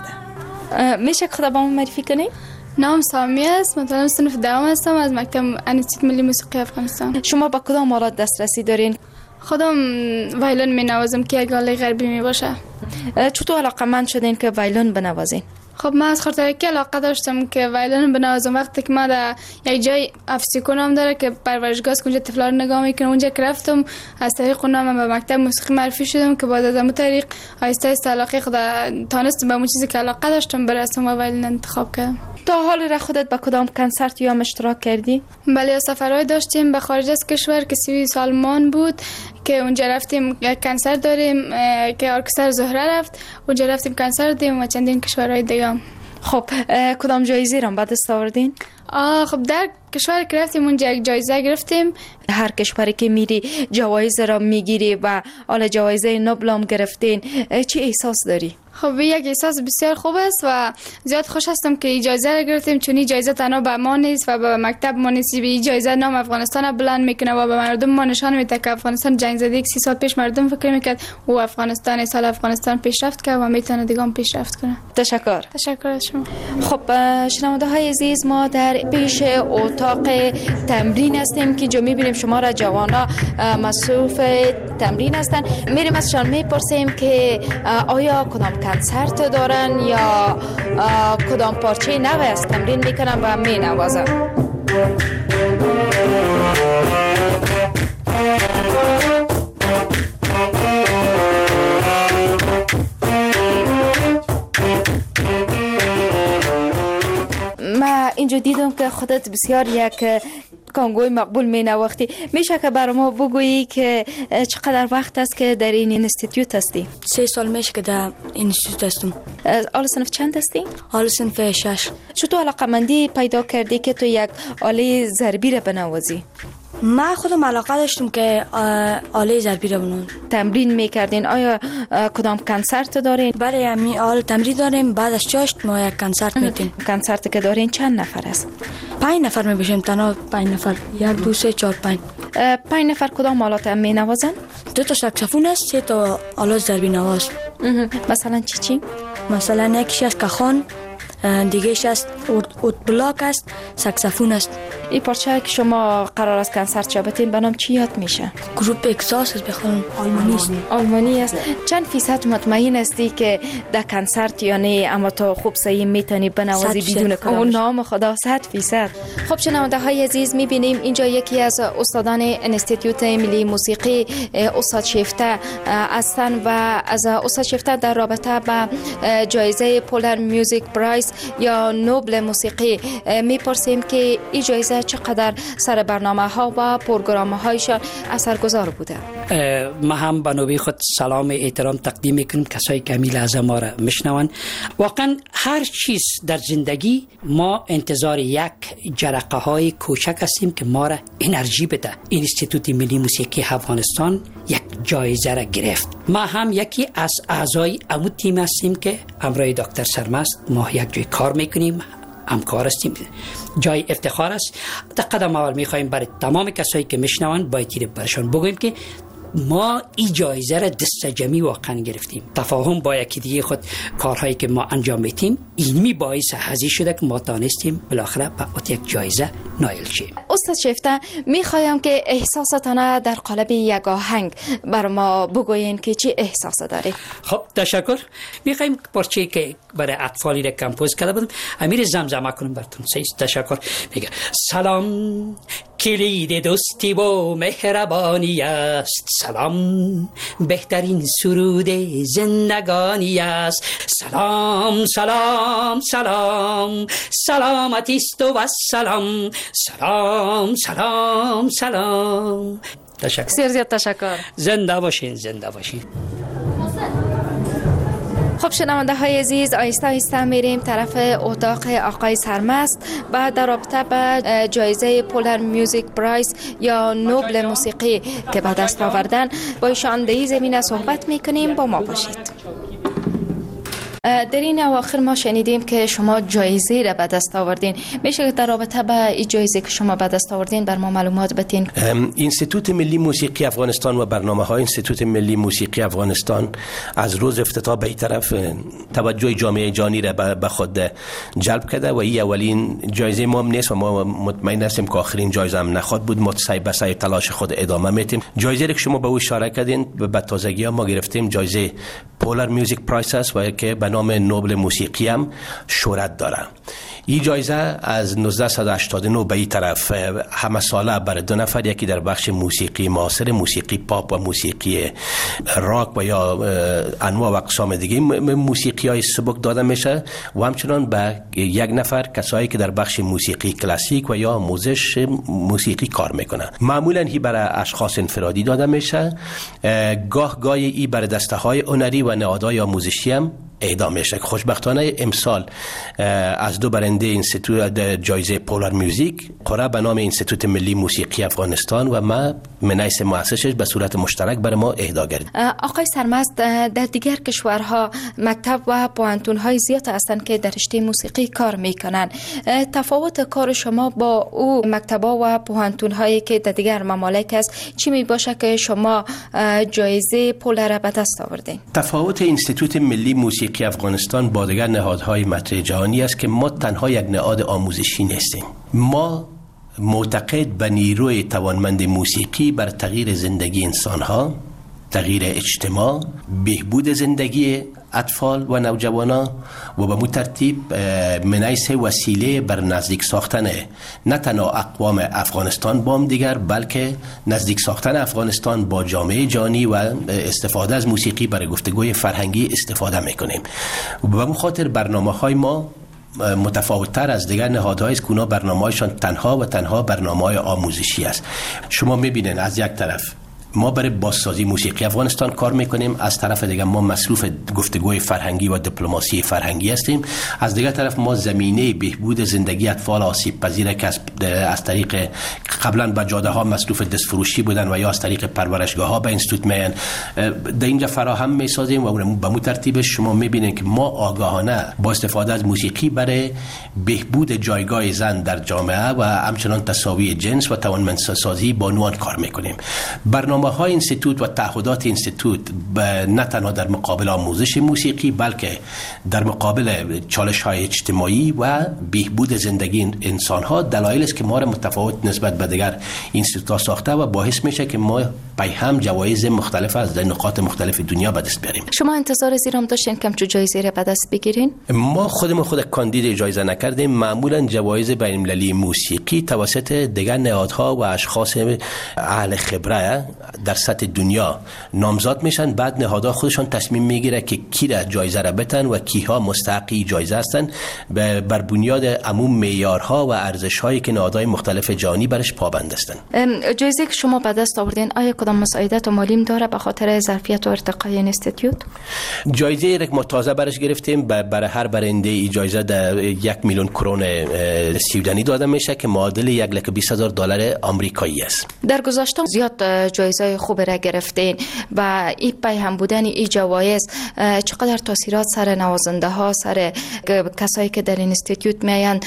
آمده. میشه خدا با ما معرفی کنید؟ نام سامی است، مثلا صنف دوم هستم از مکتب انستیتوت ملی موسیقی افغانستان. شما با کدام آلات دسترسی دارین؟ خودم وایلون می نوازم که یک آله غربی می باشه. چطور علاقه‌مند شدین که وایلون بنوازین؟ خب من از خاطرکی علاقه داشتم که وایلون بنوازم. وقتی که من در یک جای افسیکون هم داره که پرورشگاه است که اونجا طفلا رو نگاه میکنم، اونجا که رفتم از طریق اونها من به مکتب موسیقی معرفی شدم که بعد از اون طریق آهسته آهسته علاقه خدا تانستم به اون چیزی که علاقه داشتم برسم و وایلون انتخاب کردم. تا حال را خودت به کدام کنسرت یا اشتراک کردی؟ بله، سفرهای داشتیم به خارج از کشور که سوئیس آلمان بود که اونجا رفتیم. یک کنسرت داریم که ارکستر زهره رفت، اونجا رفتیم کنسرت دادیم و چندین کشورهای دیگه. خب کدام جایزه را به دست آوردین؟ خب در کشور که رفتیم اونجا یک جایزه گرفتیم. هر کشوری که میری جوایز را میگیری و حالا جوایز نوبل هم گرفتین، چه احساس داری؟ خب یک احساس بسیار خوب است و زیاد خوش هستم که این جایزه را گرفتیم، چون این جایزه تنها به ما نیست و به مکتب ما نیست. این جایزه نام افغانستان را بلند میکنه و به مردم ما نشان میده که افغانستان جنگ زده. 30 سال پیش مردم فکر میکرد و افغانستان سال افغانستان پیشرفت کرد و میتونه دیگه هم پیشرفت کنه. تشکر از شما. خب شنونده های عزیز، ما در پیش اتاق تمرین هستیم که جو میبینیم شما را جوانا مصروف تمرین هستن. میریم ازشان میپرسیم که آیا کدام کنسرت دارن یا کدام پارچه نوی از تمرین میکنن و مینوازن. ما اینجا دیدم که خودت بسیار یک کانگوی مقبول می نواختی. میشه که برای ما بگویی که چقدر وقت است که در این انستیتوت هستی؟ 3 سال میشه که در انستیتوت هستم. آل صنف چند هستی؟ آل صنف 6. چطور علاقه‌مندی پیدا کردی که تو یک آله ضربی را بنوازی؟ من خودم علاقه داشتم که آله ضربی را بنوازم. تمرین میکردین؟ آیا کدام کنسرت دارین؟ بله، همین آل تمرین داریم. بعد از چاشت ما یک کنسرت میتیم. کنسرت که دارین چند نفر است؟ 5 نفر میباشیم، تنها 5 نفر. 1 2 3 4 5. 5 نفر کدام آلات هم مینوازن؟ 2 تا ساکسافون است، 3 تا آلات ضربی نواز. مثلا چی؟ مثلا یکیش از کاخان، دیگهش است اوت بلاک است، ساکسافون است. این پارچه که شما قرار است کنسرت شبتین به نام چی یاد میشه؟ گروپ اکساس است، بخوام آلمانی است. آلمانی است. چند فیصد مطمئن هستی که در کنسرت یا نه اما تو خوب صحیح میتونی بنوازی بدون کلام؟ اون نام خدا 100%. خب شنونده های عزیز، میبینیم اینجا یکی از استادان انستیتوت ملی موسیقی استاد شیفته هستن و از استاد شیفته در رابطه با جایزه پولر میوزیک پرایس یا نوبل موسیقی میپرسیم که این جایزه چقدر سر برنامه ها و پروگرام هایشان اثرگذار بوده. ما هم به نوبه خود سلام احترام تقدیم میکنیم کسایی که می لحظه ما را میشنون. واقعا هر چیز در زندگی ما انتظار یک جرقه های کوچک هستیم که ما را انرژی بده. انستیتوت ملی موسیقی افغانستان یک جایزه را گرفت. ما هم یکی از اعضای امو تیم هستیم که همراه دکتر سرمست ما یک جای کار میکنیم، همکار هستیم. جای افتخار است. در قدم اول میخوایم برای تمام کسایی که میشنون باید برشان بگوییم که ما این جایزه را دست جمعی واقعا گرفتیم. تفاهم با یکی دیگه خود کارهایی که ما انجام میدیم اینمی باعث هزی شده که ما تانستیم بالاخره به یک جایزه نایل شیم. استاد شیفته میخوایم که احساساتانه در قالب یک آهنگ بر ما بگوین که چی احساس داری. خب تشکر. میخوایم پارچه‌ای که برای اطفالی را کمپوز کرده بودم امیر زمزمه کنم براتون. تشکر. میگه سلام کلید دوستی و مهربانی است، سلام بهترین سرود زندگانی است، سلام سلام سلام سلامتی است و سلام سلام سلام سلام. تشکر. زیاد تشکر. زنده باشین، زنده باشین. خب شنونده های عزیز، آیسته آیسته میریم طرف اتاق آقای سرمست و در رابطه به جایزه پولر میوزیک پرایز یا نوبل موسیقی که به دست آوردن با ایشان در این زمینه صحبت میکنیم. با ما باشید. در این اواخر ما شنیدیم که شما جایزه را به دست آوردین. میشه در رابطه با این جایزه که شما به دست آوردین بر ما معلومات بدین؟ انستیتوت ملی موسیقی افغانستان و برنامه‌های انستیتوت ملی موسیقی افغانستان از روز افتتاح به این طرف توجه جامعه جهانی را به خود جلب کرده و این اولین جایزه ما هم نیست و ما مطمئن هستیم که آخرین جایزه هم نخواهد بود. ما سعی به سعی تلاش خود ادامه میدیم. جایزه که شما به او اشاره کردین به تازگی ها ما گرفتیم جایزه پولر میوزیک پرایز است و که به نام نوبل موسیقی هم شهرت داره. این جایزه از 1989 به این طرف همه ساله برای دو نفر، یکی در بخش موسیقی معاصر، موسیقی پاپ و موسیقی راک و یا انواع و اقسام دیگه موسیقی های سبک داده میشه و همچنان به یک نفر کسایی که در بخش موسیقی کلاسیک و یا آموزش موسیقی کار میکنه. معمولا این برای اشخاص انفرادی داده میشه. گاه گاهی این برای دسته های هنری و نهادهای آموزشی هم اهدا میشه. خوشبختانه امسال از دو برنده انستیتوت جایزه پولر میوزیک قرار به نام انستیتوت ملی موسیقی افغانستان و ما منیس مؤسسش به صورت مشترک برای ما اهدا گردید. آقای سرمست، در دیگر کشورها مکتب و پوهنتون های زیاد هستند که در رشته موسیقی کار میکنن. تفاوت کار شما با او مکتب‌ها و پوهنتون هایی که در دیگر ممالک است چی می باشه که شما جایزه پولر به دست آوردین؟ تفاوت انستیتوت ملی موسیقی افغانستان با دیگر نهادهای مطرح جهانی است که ما تنها یک نهاد آموزشی نیستیم. ما معتقد به نیروی توانمند موسیقی بر تغییر زندگی انسانها، تغییر اجتماع، بهبود زندگی اطفال و نوجوانان و به ترتیب منیس وسیله بر نزدیک ساختن نه تنها اقوام افغانستان با هم دیگر بلکه نزدیک ساختن افغانستان با جامعه جهانی و استفاده از موسیقی برای گفتگوی فرهنگی استفاده میکنیم. و به خاطر برنامه‌های ما متفاوت‌تر از دیگر نهادهای است که اونا برنامه‌هایشان تنها و تنها برنامه‌های آموزشی است. شما می‌بینید از یک طرف ما برای بازسازی موسیقی افغانستان کار میکنیم، از طرف دیگه ما مصروف گفتگوی فرهنگی و دیپلماسی فرهنگی هستیم، از دیگه طرف ما زمینه بهبود زندگی اطفال آسیب پذیر که از طریق قبلا با جاده ها مصروف دستفروشی بودن و یا از طریق پرورشگاه ها به اینستیتوت میان در اینجا فراهم میسازیم و به ترتیب شما میبینید که ما آگاهانه با استفاده از موسیقی برای بهبود جایگاه زن در جامعه و همچنان تساوی جنس و توانمندسازی بانوان کار میکنیم. برنامه‌های اینستیتوت و تعهدات اینستیتوت نه تنها در مقابل آموزش موسیقی بلکه در مقابل چالش‌های اجتماعی و بهبود زندگی انسان‌ها دلایلی است که ما را متفاوت نسبت به دیگر اینستیتوت‌ها ساخته و باعث میشه که ما پای هم جوایز مختلف از نقاط مختلف دنیا به دست بیاریم. شما انتظار زیرام داشتین که چه جایزه را به دست بگیرین؟ ما خود کاندید جایزه نکردیم. معمولا جوایز بین‌المللی موسیقی توسط دیگر نهادها و اشخاص اهل خبره در سطح دنیا نامزد میشن، بعد نهادها خودشان تصمیم میگیره که کی را جایزه را بتن و کیها مستحقی جایزه هستن بر بنیاد عموم معیارها و ارزش‌هایی که نهادهای مختلف جهانی برش پابند هستند. جایزه که شما به دست آوردین آیا کدام مساعدت مالی داره به خاطر ظرفیت و ارتقای اینستیتوت؟ جایزه یک ما تازه برش گرفتیم. برای هر برنده ای جایزه در 1 میلیون کرون سویدنی داده میشه که معادل 1,20,000 دلار آمریکایی است. در گذشته زیاد جایزه خوب را گرفتین و این پای هم بودن این جوایز چقدر تاثیرات سر نوازنده ها، سر کسایی که در اینستیتوت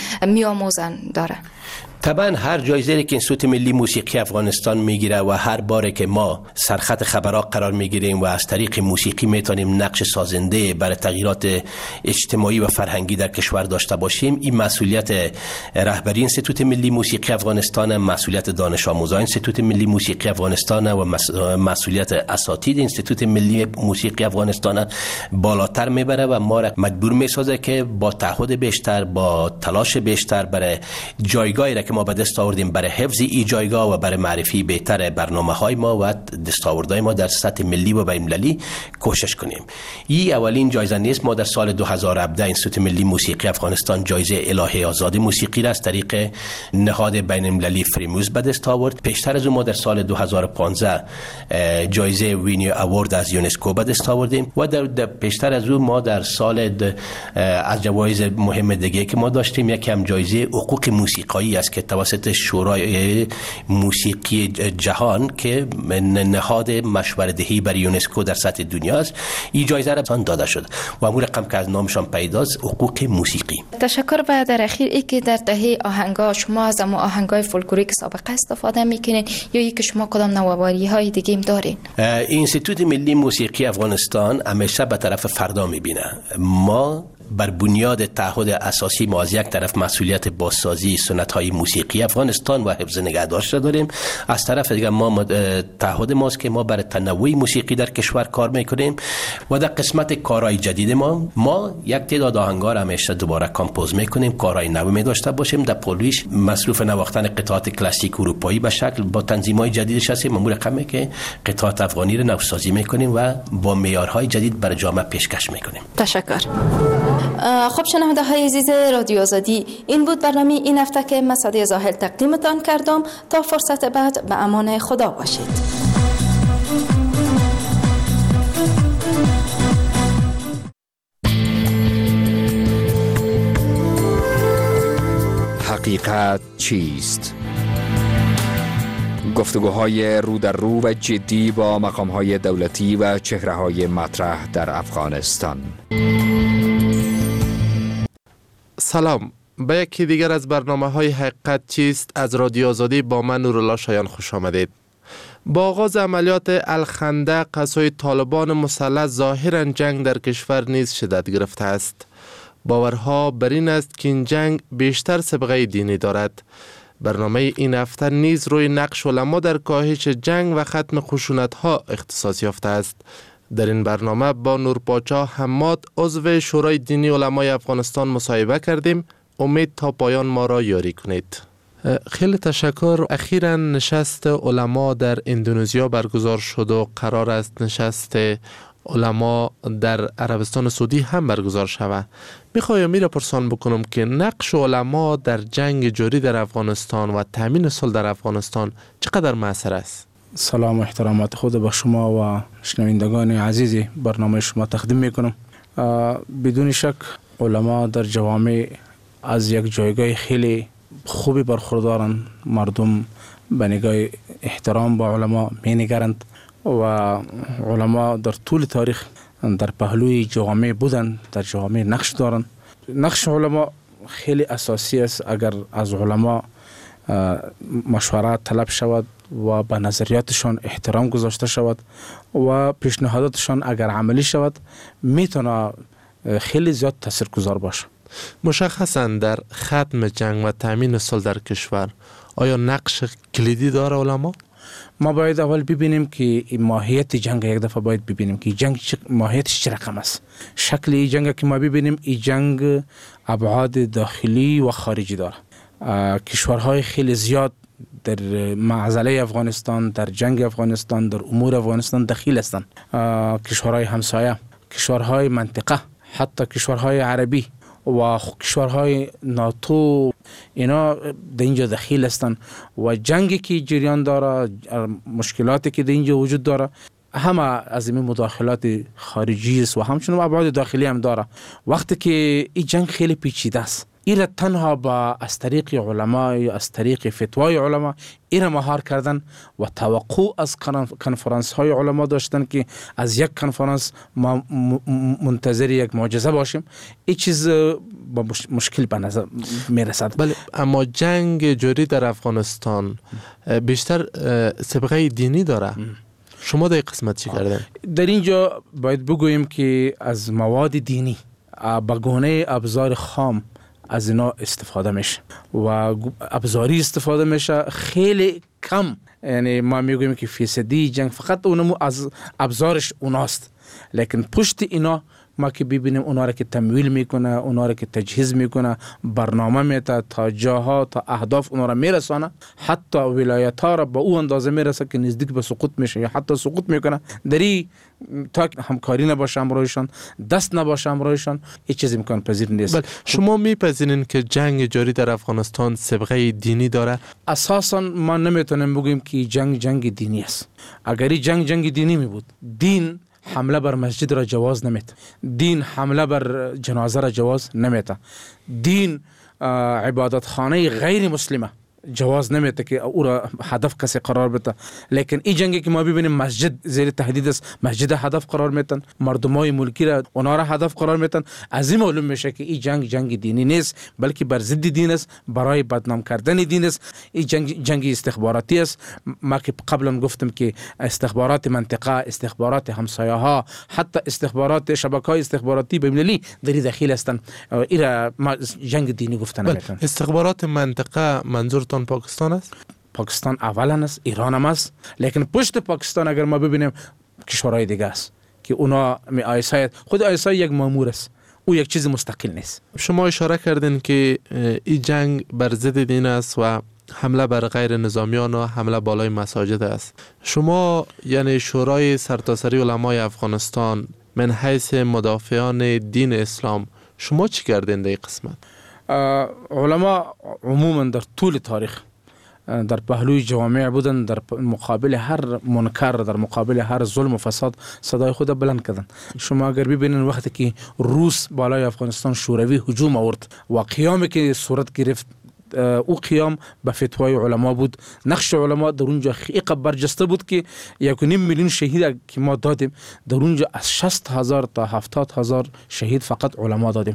میآموزن داره؟ طبعا هر جایزه‌ای که اینستیتوت ملی موسیقی افغانستان میگیره و هر باره که ما سرخط خبرها قرار میگیریم و از طریق موسیقی میتونیم نقش سازنده برای تغییرات اجتماعی و فرهنگی در کشور داشته باشیم، این مسئولیت رهبری اینستیتوت ملی موسیقی افغانستان، مسئولیت دانش آموزان اینستیتوت ملی موسیقی افغانستان و مسئولیت اساتید اینستیتوت ملی موسیقی افغانستان بالاتر میبره و ما را مجبور میسازه که با تعهد بیشتر، با تلاش بیشتر برای جایگاهی که ما به دست آوردیم برای حفظ این جایگاه و برای معرفی بهتر برنامه‌های ما و دستاوردهای ما در سطح ملی و بین‌المللی کوشش کنیم. این اولین جایزه نیست. ما در سال 2017 اینستیتوت ملی موسیقی افغانستان جایزه الهه آزاد موسیقی را از طریق نهاد بین‌المللی فریموز به دست آورد. پیشتر از اون ما در سال 2015 جایزه وینیو اوارد از یونسکو به دست آوردیم و در پیشتر از اون ما در سال از جوایز مهم دیگه که ما داشتیم یکی هم جایزه حقوق موسیقایی است که توسط شورای موسیقی جهان که نهاد مشوره‌دهی برای یونسکو در سطح دنیا است، این جایزه را داده شد و همون رقم که از نامشان پیداست حقوق موسیقی. تشکر. و در اخیر ای که در دهه آهنگا شما از اما آهنگای فولکلوریک سابقه استفاده میکنین یا ای که شما کدام نوآوری های دیگه هم دارین؟ اینستیتوت ملی موسیقی افغانستان همیشه به طرف فردا میبینه. ما بر بنیاد تعهد اساسی ما از یک طرف مسئولیت بازسازی سنت‌های موسیقی افغانستان و حفظ نگهداشت را داریم، از طرف دیگر ما تعهد ماست که ما برای تنوع موسیقی در کشور کار میکنیم و در قسمت کارهای جدید ما یک تعداد آهنگا را همیشه دوباره کامپوز میکنیم، کارهای نو می داشته باشیم، در پولویش مصروف نواختن قطعات کلاسیک اروپایی به شکل با تنظیم‌های جدیدش هستیم. ما رقمی که قطعات افغانی را نوسازی میکنیم و با معیارهای جدید برای جامعه پیشکش میکنیم. تشکر. خب شنونده های عزیز رادیو آزادی، این بود برنامه این هفته که من سعدیه زاهل تقدیمتان کردم. تا فرصت بعد به امان خدا باشید. حقیقت چیست؟ گفتگوهای رو در رو و جدی با مقامهای دولتی و چهره‌های مطرح در افغانستان. سلام، به یکی دیگر از برنامه‌های حقیقت چیست از رادیو آزادی با من نورالله شایان خوش آمدید. با آغاز عملیات الخندق از سوی طالبان مسلح ظاهراً جنگ در کشور نیز شدت گرفته است. باورها بر این است که این جنگ بیشتر سابقه دینی دارد. برنامه این هفته نیز روی نقش علما در کاهش جنگ و ختم خشونت‌ها اختصاص یافته است. در این برنامه با نورپاچا حماد عضو شورای دینی علمای افغانستان مصاحبه کردیم. امید تا پایان ما را یاری کنید. خیلی تشکر. اخیراً نشست علما در اندونزیا برگزار شد و قرار است نشست علما در عربستان سعودی هم برگزار شود. میخوایم را پرسان بکنم که نقش علما در جنگ جاری در افغانستان و تامین صلح در افغانستان چقدر مؤثر است؟ سلام و احترامات خود به شما و شنوندگان عزیز برنامه شما تقدیم میکنم. بدون شک علما در جوامع از یک جایگاه خیلی خوبی برخوردارند. مردم به نگاه احترام با علما می نگرند و علما در طول تاریخ در پهلوی جوامع بودند، در جوامع نقش دارند. نقش علما خیلی اساسی است. اگر از علما مشورت طلب شود و به نظریاتشان احترام گذاشته شود و پیشنهاداتشان اگر عملی شود میتونه خیلی زیاد تاثیرگذار باشه. مشخصاً در ختم جنگ و تامین صلح در کشور آیا نقش کلیدی داره علما؟ ما باید اول ببینیم که ماهیت جنگ یک دفعه باید ببینیم که جنگ ماهیتش چه رقم است. شکل این جنگ که ما ببینیم این جنگ ابعاد داخلی و خارجی داره. کشورهای خیلی زیاد در معضله افغانستان، در جنگ افغانستان، در امور افغانستان دخیل هستند. کشورهای همسایه، کشورهای منطقه، حتی کشورهای عربی و کشورهای ناتو اینا در اینجا دخیل هستند و جنگی که جریان داره، مشکلاتی که در اینجا وجود داره، همه از این مداخلات خارجی است و همچنین ابعاد داخلی هم داره. وقتی که این جنگ خیلی پیچیده است، ایره تنها با از طریق علما یا از طریق فتوای علما ایره مهار کردن و توقع از کنفرانس های علما داشتن که از یک کنفرانس ما منتظر یک معجزه باشیم، این چیز با مشکل به نظر میرسد. بله، اما جنگ جاری در افغانستان بیشتر سابقه دینی داره. شما در قسمت چی کردن؟ در اینجا باید بگوییم که از مواد دینی با گونه ابزار خام از اینا استفاده میشه و ابزاری استفاده میشه خیلی کم. یعنی ما میگوییم که فیصدی جنگ فقط اونمو از ابزارش اوناست، لیکن پشت اینا ما که ببینیم اونا را که تمویل میکنه، اونا را که تجهیز میکنه، برنامه میته تا جاها تا اهداف اونا را میرسانه، حتی ولایت ها را با او اندازه میرسه که نزدیک به سقوط میشه یا حتی سقوط میکنه. دری تا همکاری نباشه همراهشان، دست نباشه همراهشان، هیچ چیز امکان پذیر نیست. بله، شما میپذیرین که جنگ جاری در افغانستان سابقه دینی داره؟ اساسا ما نمیتونیم بگیم که جنگ دینی است. اگر جنگ دینی می بود، دین حمله بر مسجد را جواز نمیده، دین حمله بر جنازه را جواز نمیده، دین عبادت خانه غیر مسلمه جواز نمیده که او را هدف کسی قرار بده. لیکن این جنگی که ما ببینیم مسجد زیر تهدید است، مسجد هدف قرار میتن، مردمای ملکی را اونا را هدف قرار میتن. از این معلوم میشه که این جنگ دینی نیست، بلکه بر ضد دین است، برای بدنام کردن دین است. این جنگ استخباراتی است. ما که قبلا گفتم که استخبارات منطقه، استخبارات همسایه ها، حتی استخبارات شبکه‌های استخباراتی بین‌المللی در داخل هستند. این را ما جنگ دینی گفتن نمیتون. استخبارات منطقه منظورتون پاکستان است؟ پاکستان اولا است، ایران هم است، لیکن پشت پاکستان اگر ما ببینیم کشورهای دیگه است که اونا خود آیسای یک مامور است، او یک چیز مستقل نیست. شما اشاره کردین که این جنگ بر ضد دین است و حمله بر غیر نظامیان و حمله بالای مساجد است. شما یعنی شورای سرتاسری علمای افغانستان من حیث مدافعان دین اسلام شما چی کردین در این قسمت؟ علما عموما در طول تاریخ در پهلوی جوامع بودن، در مقابل هر منکر، در مقابل هر ظلم و فساد صدای خود بلند کردن. شما اگر ببینید وقتی که روس بالای افغانستان شوروی هجوم آورد و قیامی که صورت گرفت، او قیام به فتوای علما بود. نقش علما در اونجا خیلی برجسته بود که 1.5 میلیون شهید که ما دادیم، در اونجا از 60,000 تا 70,000 شهید فقط علما دادیم.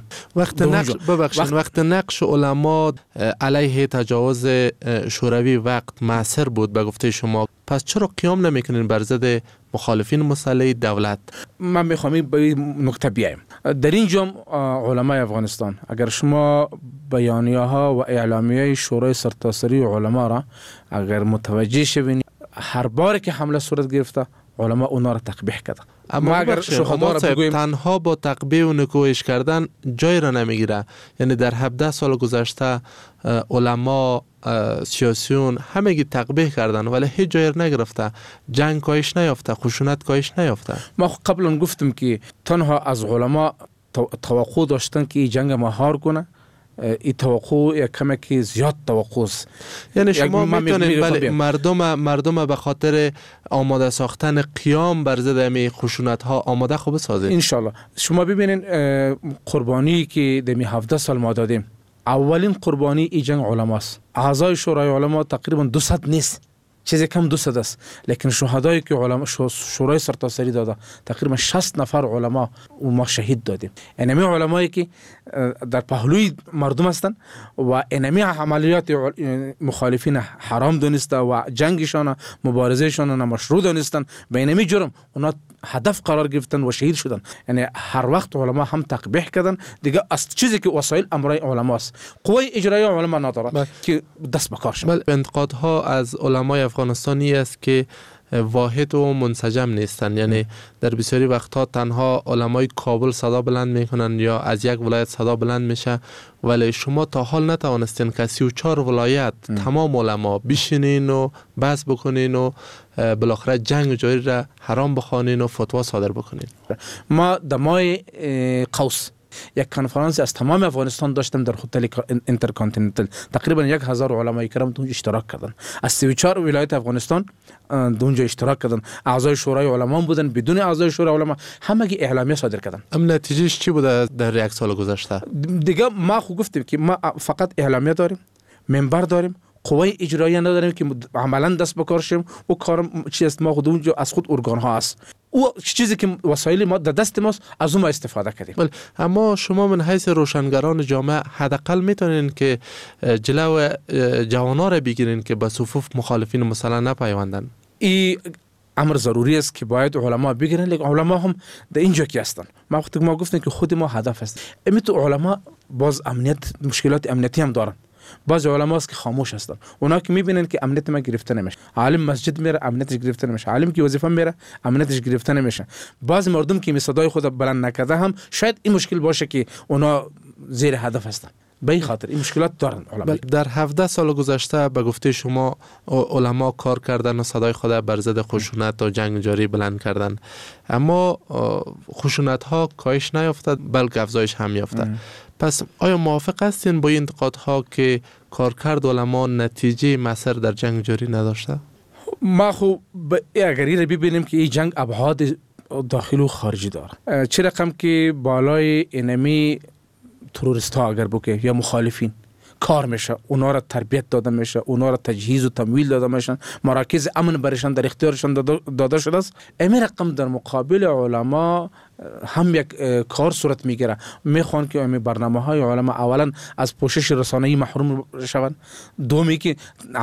وقت نقش علما علیه تجاوز شوروی وقت موثر بود به گفته شما، پس چرا قیام نمیکنین بر ضد مخالفین مسلح دولت؟ من میخوام به نکته بیایم. در اینجا علمای افغانستان اگر شما بیانیه ها و اعلامیه شورای سرتاسری علما را اگر متوجه شوین، هر بار که حمله صورت گرفته علما اونا را تقبیح کرده. اما اگر شما تنها با تقبیح و نکوهش کردن جای را نمیگیره. یعنی در 17 سال گذشته علما، سیاسیون همگی تقبیح کردن ولی هیچ جای را نگرفته، جنگ کاهش نیافته، خشونت کاهش نیافته. ما قبلا گفتم که تنها از علما توقع داشتن که این جنگ مهار کنه. این توقع یک کمی که زیاد توقع است. یعنی شما میتونید مردم به خاطر آماده ساختن قیام بر ضد همین خشونت ها آماده خوب بسازید. انشالله. شما ببینید قربانی که دمی 17 سال ما دادیم، اولین قربانی این جنگ علماست. اعضای شورای علما تقریبا 200 نیست. چیزی کم 200 است، لیکن شهدایی که علما شورای سرتاسری داده تقریبا 60 نفر علما و ما شهید دادیم. اینمی علمایی که در پهلوی مردم هستند و اینمی عملیات مخالفین حرام دونسته و جنگشان مبارزهشان مشروع دونستند، به اینمی جرم اونا هدف قرار گرفتن و شهید شدن. یعنی هر وقت علما هم تقبیح کردن دیگه. از چیزی که وسایل امرای علماست، قوه اجرایی علما نداره که دست به کار شد. انتقادها از علمای افغانستانی است که واحد و منسجم نیستن، یعنی در بسیاری وقتها تنها علمای کابل صدا بلند میکنن یا از یک ولایت صدا بلند میشه، ولی شما تا حال نتوانستین که 34 ولایت تمام علما بشینین و بحث بکنین و بالاخره جنگ جاری را حرام بخوانین و فتوا صادر بکنین. ما در ماه قوس یک کنفرانس از تمام افغانستان داشتم در هتل اینترکانتیننتال. تقریبا 1000 علمای کرام اونجا اشتراک کردن، از 34 ولایت افغانستان اونجا اشتراک کردن. اعضای شورای علما بودن، بدون اعضای شورای علما همگی اعلامیه صادر کردن. نتیجهش چی بوده در یک سال گذشته؟ دیگه ما خو گفتیم که ما فقط اعلامیه داریم، منبر داریم، قوه اجرایی نداریم که عملا دست به کار شیم. و کار چی است؟ ما خود اونجا از خود ارگان ها است، او چیزی که وسایل ما در دست ماست از اون ما استفاده کردیم. اما شما من حیث روشنگران جامعه حداقل میتونین که جلو جوانا را بگیرین که به صفوف مخالفین مثلا نپیوندن. این امر ضروری است که باید علما بگیرن، لیکن علما هم در اینجا کی هستن؟ ما وقتی ما گفتیم که خود ما هدف است. امیتو علما باز امنیت مشکلات امنیتی هم دارن. بعض علما است که خاموش هستن، اونا که میبینن که امنیت ما گرفته نمیشه. عالم مسجد میره امنیتش گرفته نمیشه، عالم که وظیفه میره امنیتش گرفته نمیشه. بعض مردم که صدای خود بلند نکرده هم شاید این مشکل باشه که اونا زیر هدف هستن. به این خاطر این مشکلات دارن علما. در 17 سال گذشته به گفته شما علما کار کردن و صدای خود بر ضد خشونت و جنگ جاری بلند کردن، اما خشونت ها کاهش نیافتد بلکه افزایش هم یافته. پس آیا موافق هستین با این انتقادها که کارکرد علما نتیجه مؤثر در جنگ جاری نداشته؟ ما خو اگر این ببینیم که این جنگ ابعاد داخلی و خارجی داره، چه رقم که بالای انمی تروریست ها اگر بوده یا مخالفین کار میشه، اونا را تربیت داده میشه، اونا را تجهیز و تمویل داده میشن، مراکز امن برشان در اختیارشان داده شده است. امی رقم در مقابل علما هم یک کار صورت میگیره، میخوان که امی برنامه های علما اولا از پوشش رسانه‌ای محروم شوند، دومی که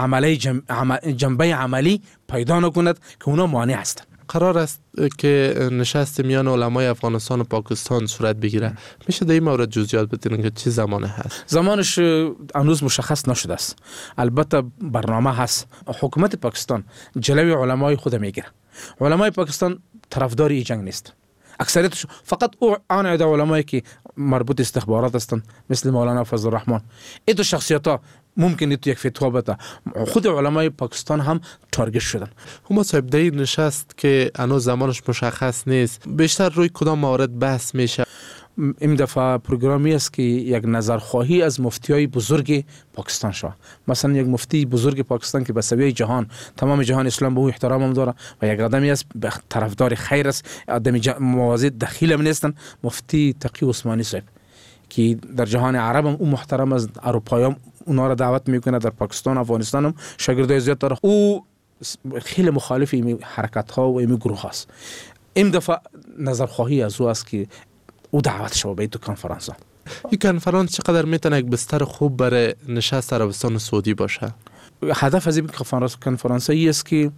جنبه عملی پیدا نکند که اونا مانع هستند. قرار است که نشست میان علمای افغانستان و پاکستان صورت بگیره، میشه در این مورد جزئیات بدین که چه زمانه هست؟ زمانش هنوز مشخص نشده است، البته برنامه هست. حکومت پاکستان جلوی علمای خود میگیره. علمای پاکستان طرفدار این جنگ نیست، اکثریتش فقط آن عده علمایی که مربوط استخبارات هستند مثل مولانا فضل الرحمن، این دو شخصیت ها ممکنه تو یک فتوا بده. خود علمای پاکستان هم تارگت شدن. هم صاحب در این نشست که هنوز زمانش مشخص نیست، بیشتر روی کدام موارد بحث میشه؟ این دفعه پروگرامی است که یک نظرخواهی از مفتیای بزرگ پاکستان شد. مثلا یک مفتی بزرگ پاکستان که به سویه جهان تمام جهان اسلام به او احترام هم داره و یک آدمی است طرفدار خیر است، آدمی موازی دخیل هم نیستن، مفتی تقی عثمانی صاحب که در جهان عرب هم او محترم از اروپایی، اونا را دعوت میکنه. در پاکستان افغانستان هم شاگردای زیاد داره. او خیلی مخالف این حرکت ها و این گروه هست. این دفعه نظرخواهی از او است که او دعوت شد به این کنفرانس. این کنفرانس چقدر میتونه یک بستر خوب برای نشست عربستان سعودی باشه؟ هدف از این کنفرانس است که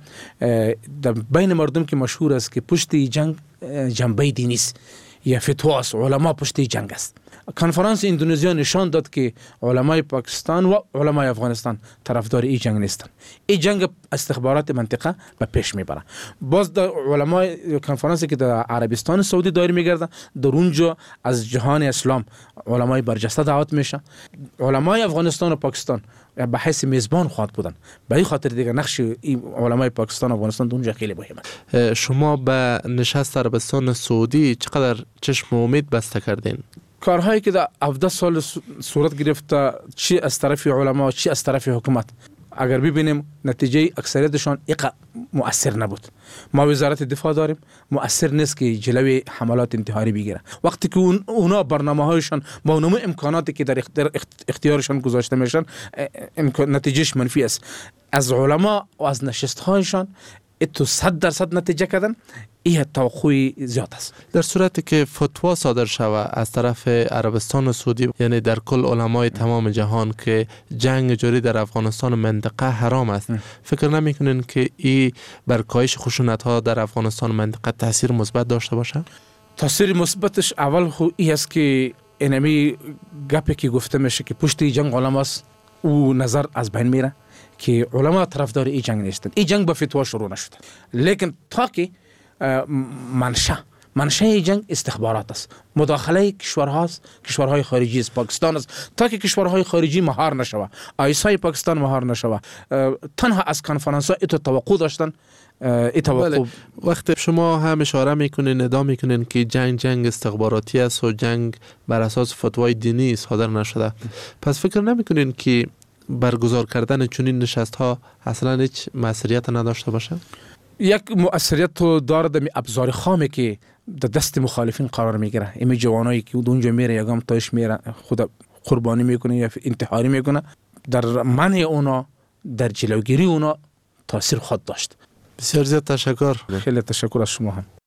در بین مردم که مشهور است که پشت جنگ جنبه دینی است یا فتوا است، علما پشت جنگ است. کنفرانس اندونزیا نشان داد که علمای پاکستان و علمای افغانستان طرفدار این جنگ نیستن. این جنگ استخبارات منطقه به پیش میبره. باز در علمای کنفرانسی که در عربستان سعودی دایر میگرده، در اونجا از جهان اسلام علمای برجسته دعوت میشه. علمای افغانستان و پاکستان به حیث میزبان خواهد بودن. به این خاطر دیگه نقش این علمای پاکستان و افغانستان اونجا خیلی مهمه. شما به نشست عربستان سعودی چقدر چشم امید بسته کردین؟ کارهایی که در 17 سال صورت گرفته، چی از طرف علما چی از طرف حکومت، اگر ببینیم نتیجه اکثریتشان مؤثر نبود. ما وزارت دفاع داریم، مؤثر نیست که جلوی حملات انتحاری بگیره. وقتی که اونا برنامه هایشان با اونم امکاناتی که در اختیارشان گذاشته میشن نتیجهش منفی است. از علما و از نشست هایشان تو 100% نتیجه کردن، این توقعی زیاد است. در صورتی که فتوا صادر شود از طرف عربستان و سعودی، یعنی در کل علمای تمام جهان، که جنگ جاری در افغانستان منطقه حرام است، فکر نمیکنین که این بر کاهش خشونت ها در افغانستان منطقه تاثیر مثبت داشته باشه؟ تاثیر مثبتش اول خو این است که اینمی گپی که گفته میشه که پشت جنگ علماست، او نظر از بین میره که علما طرفدار این جنگ نیستن. این جنگ با فتوا شروع نشده، لیکن تا که منشأ این جنگ استخبارات است، مداخله کشورهای خارجی است، پاکستان است. تا که کشورهای خارجی مهار نشوه، آیسای پاکستان مهار نشوه، تنها از کنفرانس ها ایتو توقع داشتن. وقتی شما هم اشاره میکنین، ادعا میکنین که جنگ استخباراتی است و جنگ بر اساس فتوای دینی صادر نشده، پس فکر نمیکنین که برگزار کردن چنین نشست ها اصلا هیچ مسئولیت نداشته باشه؟ یک مسئولیت تو داره در ابزار خامی که در دست مخالفین قرار میگیره. این جوانایی که اونجا میره یگام تاش میره خود قربانی میکنه یا انتحاری میکنه، در منع اونا، در جلوگیری اونا تاثیر خود داشت. بسیار زیاد تشکر. خیلی تشکر از شما هم.